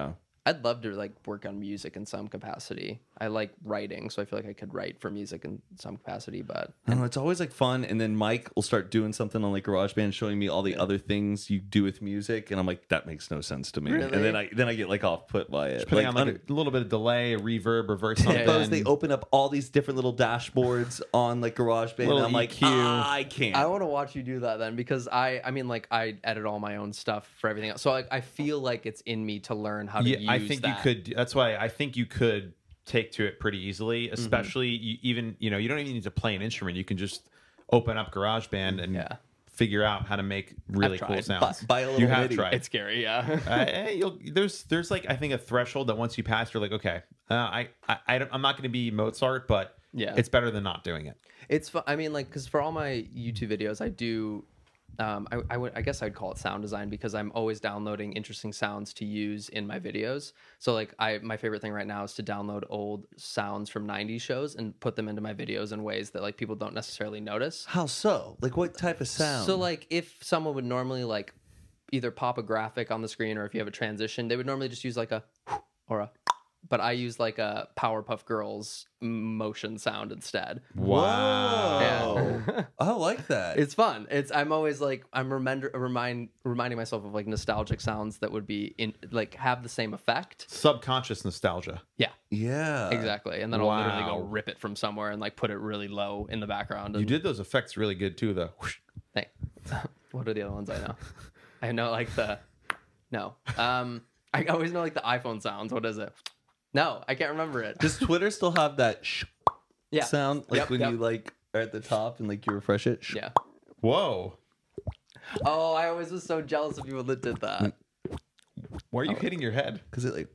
I'd love to like work on music in some capacity. I like writing, so I feel like I could write for music in some capacity. But I don't know, it's always like fun, and then Mike will start doing something on like GarageBand, showing me all the other things you do with music, and I'm like, that makes no sense to me. Really? And then I then I get like off put by it. Putting Like, on like under- a little bit of delay, a reverb, reverse Yeah, something. suppose they open up all these different little dashboards on like GarageBand, and Little I'm like, E Q. ah, I can't. I want to watch you do that then, because I, I mean, like I edit all my own stuff for everything else. So like, I feel like it's in me to learn how to Yeah, use I think that. you could. That's why I think you could take to it pretty easily. Especially you, even you know you don't even need to play an instrument. You can just open up GarageBand and Yeah. figure out how to make really I've cool tried. sounds. Buy a little you have MIDI. tried. It's scary, yeah. uh, hey, you'll, there's there's like I think a threshold that once you pass, you're like, okay, uh, I, I I don't, I'm not going to be Mozart, but Yeah. it's better than not doing it. It's fu- I mean, like, because for all my YouTube videos, I do. Um, I, I would I guess I'd call it sound design, because I'm always downloading interesting sounds to use in my videos. So like I my favorite thing right now is to download old sounds from nineties shows and put them into my videos in ways that like people don't necessarily notice. How so? Like, what type of sound? So like if someone would normally like either pop a graphic on the screen, or if you have a transition, they would normally just use like a or a, but I use like a Powerpuff Girls motion sound instead. Whoa. Yeah. I like that. It's fun. It's I'm always like I'm remember remind reminding myself of like nostalgic sounds that would be in like have the same effect. Subconscious nostalgia. Yeah, yeah. exactly. And then I'll literally go Wow. rip it from somewhere and like put it really low in the background. And, You did those effects really good too, though. Hey, what are the other ones I know? I know like the no. Um, I always know like the iPhone sounds. What is it? No, I can't remember it. Does Twitter still have that sh Yeah. sound? Like Yep, when yep. you like are at the top and like you refresh it? Sh- Yeah. Whoa. Oh, I always was so jealous of people that did that. Why are you hitting your head? Because it like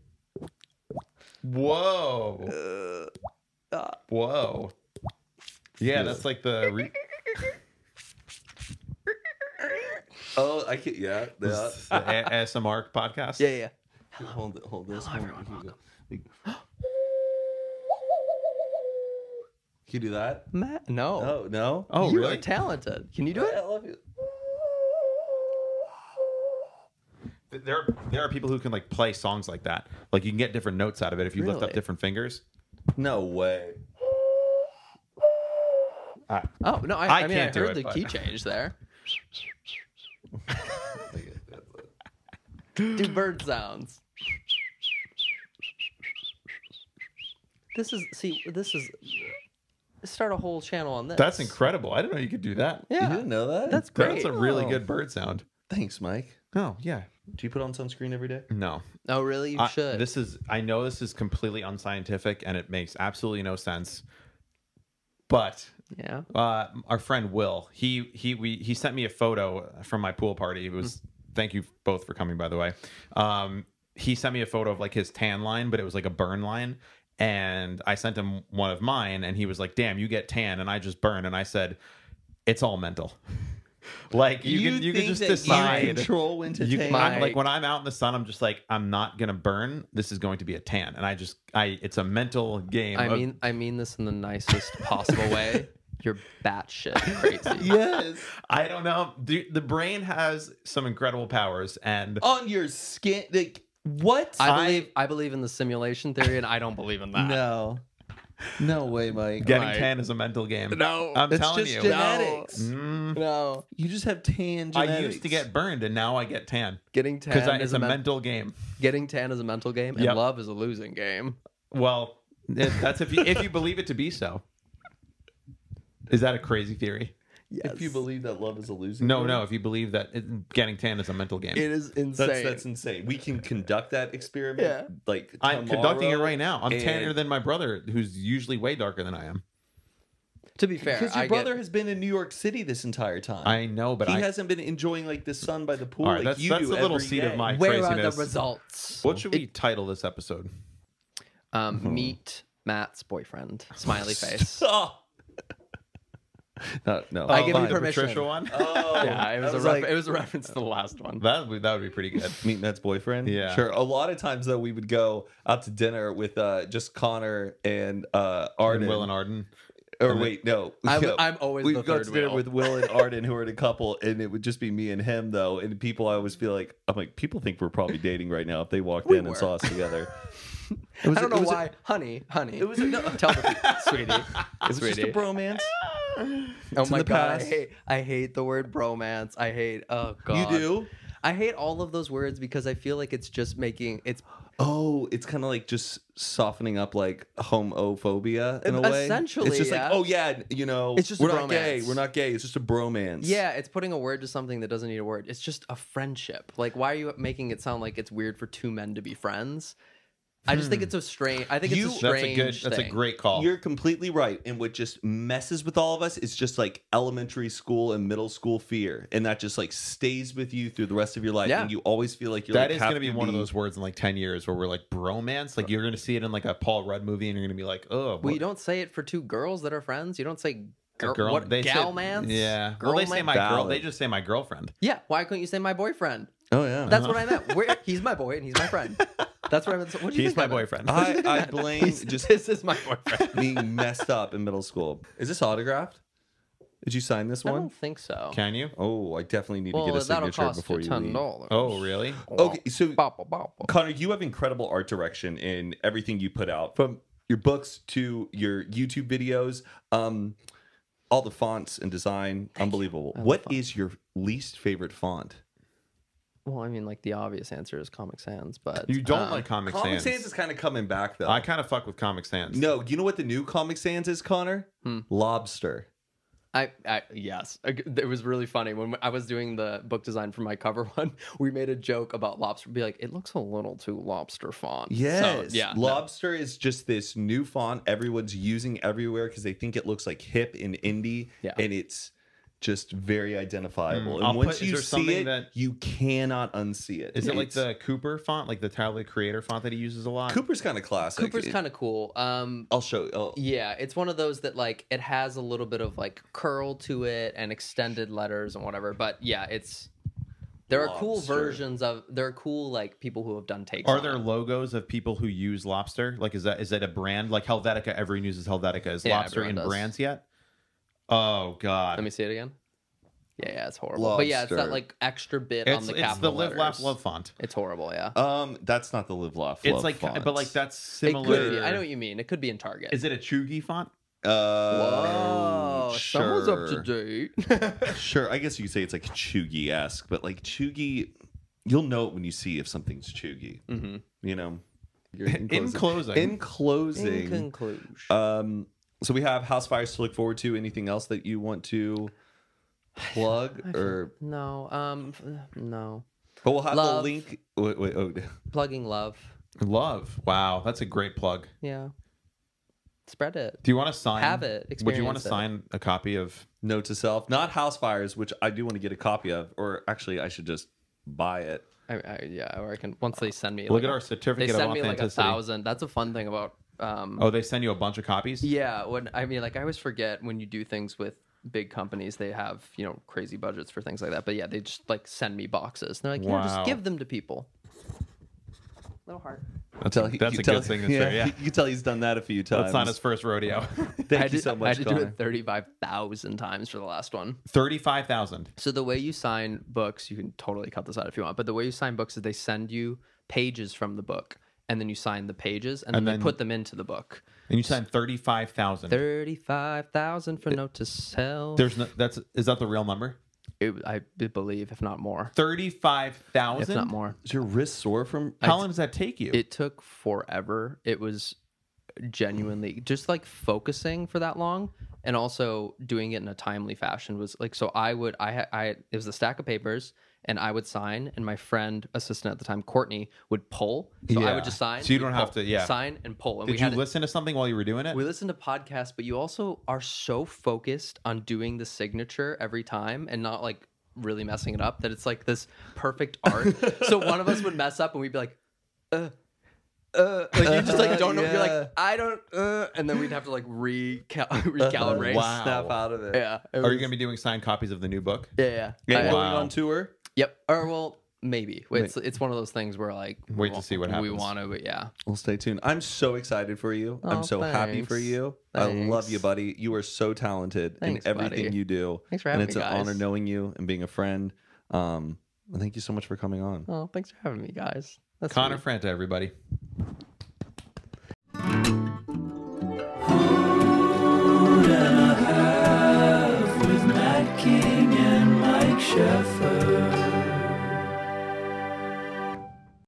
Whoa. Uh, Whoa. Yeah, that's like the. Re- oh I can yeah yeah. the A- ASMR podcast. yeah, yeah. Hold it, hold this. Hold it. Here you go. Like- Can you do that? Matt, no. No, no. Oh, you really? are talented. Can you do it? I love you. There, there are people who can like play songs like that. Like you can get different notes out of it if you lift up Really? different fingers. No way. Uh, Oh no, I, I I, mean can't I do heard it, the but- key change there. Do bird sounds. This is see. This is start a whole channel on this. that's incredible. I didn't know you could do that. You Yeah, didn't know that? that's great. That's a really Oh. good bird sound. Thanks, Mike. Oh yeah. Do you put on sunscreen every day? No. Oh really? You I- should. This is. I know this is completely unscientific and it makes absolutely no sense. But yeah. uh, our friend Will, he he we he sent me a photo from my pool party. It was thank you both for coming, by the way. Um, he sent me a photo of like his tan line, but it was like a burn line. And I sent him one of mine, and he was like, "Damn, you get tan, and I just burn." And I said, "It's all mental." Like you, can you can think just that decide. you control when to You, tan? I'm, like Mike. when I'm out in the sun, I'm just like I'm not gonna burn. This is going to be a tan, and I just I it's a mental game. I of- mean, I mean this in the nicest possible way. You're batshit crazy. Yes. I don't know. The, the brain has some incredible powers, and On your skin. Like, what? I believe I believe in the simulation theory, and I don't believe in that. No. No way, Mike. getting Right. tan is a mental game. No. I'm That's telling just you. genetics. Mm, No. You just have tan genetics. I used to get burned, and now I get tan Getting tan because is it's a a men- mental game. getting tan is a mental game, and Yep. love is a losing game. Well, it- that's if you if you believe it to be so. Is that a crazy theory? Yes. If you believe that love is a losing No, game. no. If you believe that it, getting tan is a mental game, it is insane. That's that's insane. We can conduct that experiment. Yeah. Like I'm conducting it tomorrow, right now. I'm and- tanner than my brother, who's usually way darker than I am. to be fair, Because your I brother get, has been in New York City this entire time. I know, but he I. hasn't been enjoying like the sun by the pool All right, like that's- you that's do a little every seed of day. my- where are craziness. the results? What should we title this episode? Um, meet Matt's boyfriend. Smiley face. Oh. No, no. I give you fine, the permission. Patricia one. Oh, yeah, it was, I a ref- like, it was a reference to the last one. That would that would be pretty good. meet Matt's boyfriend. Yeah. Sure. A lot of times though, we would go out to dinner with uh, just Connor and uh, Arden. And Will and Arden. Or wait, no. I'm- Yeah. I'm always We'd the go third to dinner wheel. with Will and Arden, who are in a couple, and it would just be me and him, though. And people, I always feel like, I'm like, people think we're probably dating right now if they walked We in were. and saw us together. I don't know it was a- why, honey, honey. It was a, no, Tell the people, sweetie. it was just a sweetie. bromance. Oh in my the god, I past. hate I hate the word bromance. I hate oh god. You do? I hate all of those words because I feel like it's just making it's Oh, it's kind of like just softening up like homophobia in a way. Essentially, it's just yeah. like, oh yeah, you know, It's just a we're not gay. bromance. We're not gay. It's just a bromance. yeah, it's putting a word to something that doesn't need a word. It's just a friendship. Like why are you making it sound like it's weird for two men to be friends? I just think it's a strange I think You- it's a That's That's a strange good. That's a thing. great call. You're completely right. And what just messes with all of us is just like elementary school and middle school fear. And that just like stays with you through the rest of your life. Yeah. And you always feel like you're That like, is have going to be one of those words in like ten years where we're like bromance. Like you're going to see it in like a Paul Rudd movie, and you're going to be like, oh, Well, you don't say it for two girls that are friends. You don't say girl, girl. what they gal say, man? Yeah. Girl Well, they say man? my girl. Valid. They just say my girlfriend. Yeah, why couldn't you say my boyfriend? Oh, yeah. That's what I meant. We're, he's my boy and he's my friend. That's what I meant. What do you He's think my I meant? boyfriend. I, I blame He's- just this is my boyfriend. being messed up in middle school. Is this autographed? Did you sign this I one? don't think so. Can you? Oh, I definitely need to Well, get a that'll signature cost before you you ten leave. dollars. Oh, really? Okay, so Bop, bop, bop, bop. Connor, you have incredible art direction in everything you put out, from your books to your YouTube videos. Um, all the fonts and design, unbelievable. love What fonts. is your least favorite font? Well, I mean, like the obvious answer is Comic Sans, but You don't um, like Comic, Comic Sans. Sans is kind of coming back though. I kind of fuck with Comic Sans. no, you know what the new Comic Sans is, Connor? Hmm. Lobster. I, I yes, it was really funny when I was doing the book design for my cover one. We made a joke about lobster. Be like, it looks a little too lobster font. Yes. so, yeah. no. Lobster is just this new font everyone's using everywhere because they think it looks like hip and indie. Yeah. And it's just very identifiable. Mm, and I'll once put- is you there see something it, that- you cannot unsee it. Is it like It's- the Cooper font, like the Tyler the Creator font that he uses a lot? Cooper's kind of classic. Cooper's It- kind of cool. Um, I'll show you. yeah, it's one of those that like it has a little bit of like curl to it and extended letters and whatever. But yeah, it's there are cool Lobster. versions of there are cool like people who have done takes. Are on there it. logos of people who use lobster? Like, is that is that a brand? Like Helvetica, everyone uses Helvetica. Is Yeah, lobster in everyone does. brands yet? Oh God, Let me see it again. Yeah, yeah, it's horrible. But yeah, it's that Lobster. like extra bit on it's the it's capital the Live Laugh letters. Love font. It's horrible. Yeah. Um, that's not the Live Laugh. It's Love like, fonts. but like that's It similar. could be. I know what you mean. It could be in Target. Is it a Chugi font? Uh, Whoa, sure. someone's up to date. Sure, I guess you could say it's like Chugi esque, but like Chugi, you'll know it when you see if something's Chugi. mm-hmm. You know. You're In closing, In closing. In conclusion, Um, so we have House Fires to look forward to. Anything else that you want to plug or? no, um, no. But we'll have Love. the link. Wait, wait, oh, Plugging love. love. Wow, that's a great plug. Yeah. Spread it. Do you want to sign? Have it. Would you want to Experience it. sign a copy of? note to self, not House Fires, which I do want to get a copy of, or actually, I should just buy it. I, I, yeah, or I can once they send me. Look like at a- our They certificate of send me like a authenticity. thousand. That's a fun thing about. Um, Oh, they send you a bunch of copies. Yeah, when I mean, like I always forget when you do things with big companies, they have you know crazy budgets for things like that. But yeah, they just like send me boxes. They're like, yeah, Wow. just give them to people. Little heart. I'll tell he, That's you a tell, good signature, yeah. you can tell he's done that a few times. That's not his first rodeo. Thank I you had to, so I much, had to do Connor. it thirty-five thousand times for the last one. Thirty-five thousand. So the way you sign books, you can totally cut this out if you want. But the way you sign books is they send you pages from the book, and then you sign the pages, and then, And you then- put them into the book. And you signed thirty-five thousand. Thirty-five thousand for note to sell. There's no. That's is that the real number? It, I believe, if not more, Thirty-five if thousand. not more. Is your wrist sore from? How long does that take you? It took forever. It was genuinely just like focusing for that long, and also doing it in a timely fashion was like. So I would, I, had, I, it was a stack of papers, and I would sign, and my friend, assistant at the time, Courtney, would pull. So I Yeah. would just sign. So you we'd don't have pull, to- yeah. sign and pull. And Did we you had it- listen to something while you were doing it? We listen to podcasts, but you also are so focused on doing the signature every time and not like really messing it up that it's like this perfect art. So one of us would mess up and we'd be like, uh, uh, like you just like don't know. You're Yeah. like, I don't, uh, and then we'd have to like recal- recalibrate. Wow. Snap out of it. Yeah. it Are was- you going to be doing signed copies of the new book? Yeah, yeah. Yeah, I- going Wow. on tour. Yep. Or well, maybe it's it's one of those things where like Wait to see what we happens. want to, but yeah. We'll stay tuned. I'm so excited for you. Oh, I'm so happy for thanks. you. I love Thanks. you, buddy. You are so talented Thanks, in everything buddy. you do. Thanks for and having it's me, an guys. honor knowing you and being a friend. Um, and thank you so much for coming on. Oh, thanks for having me, guys. That's Connor sweet. Franta, everybody.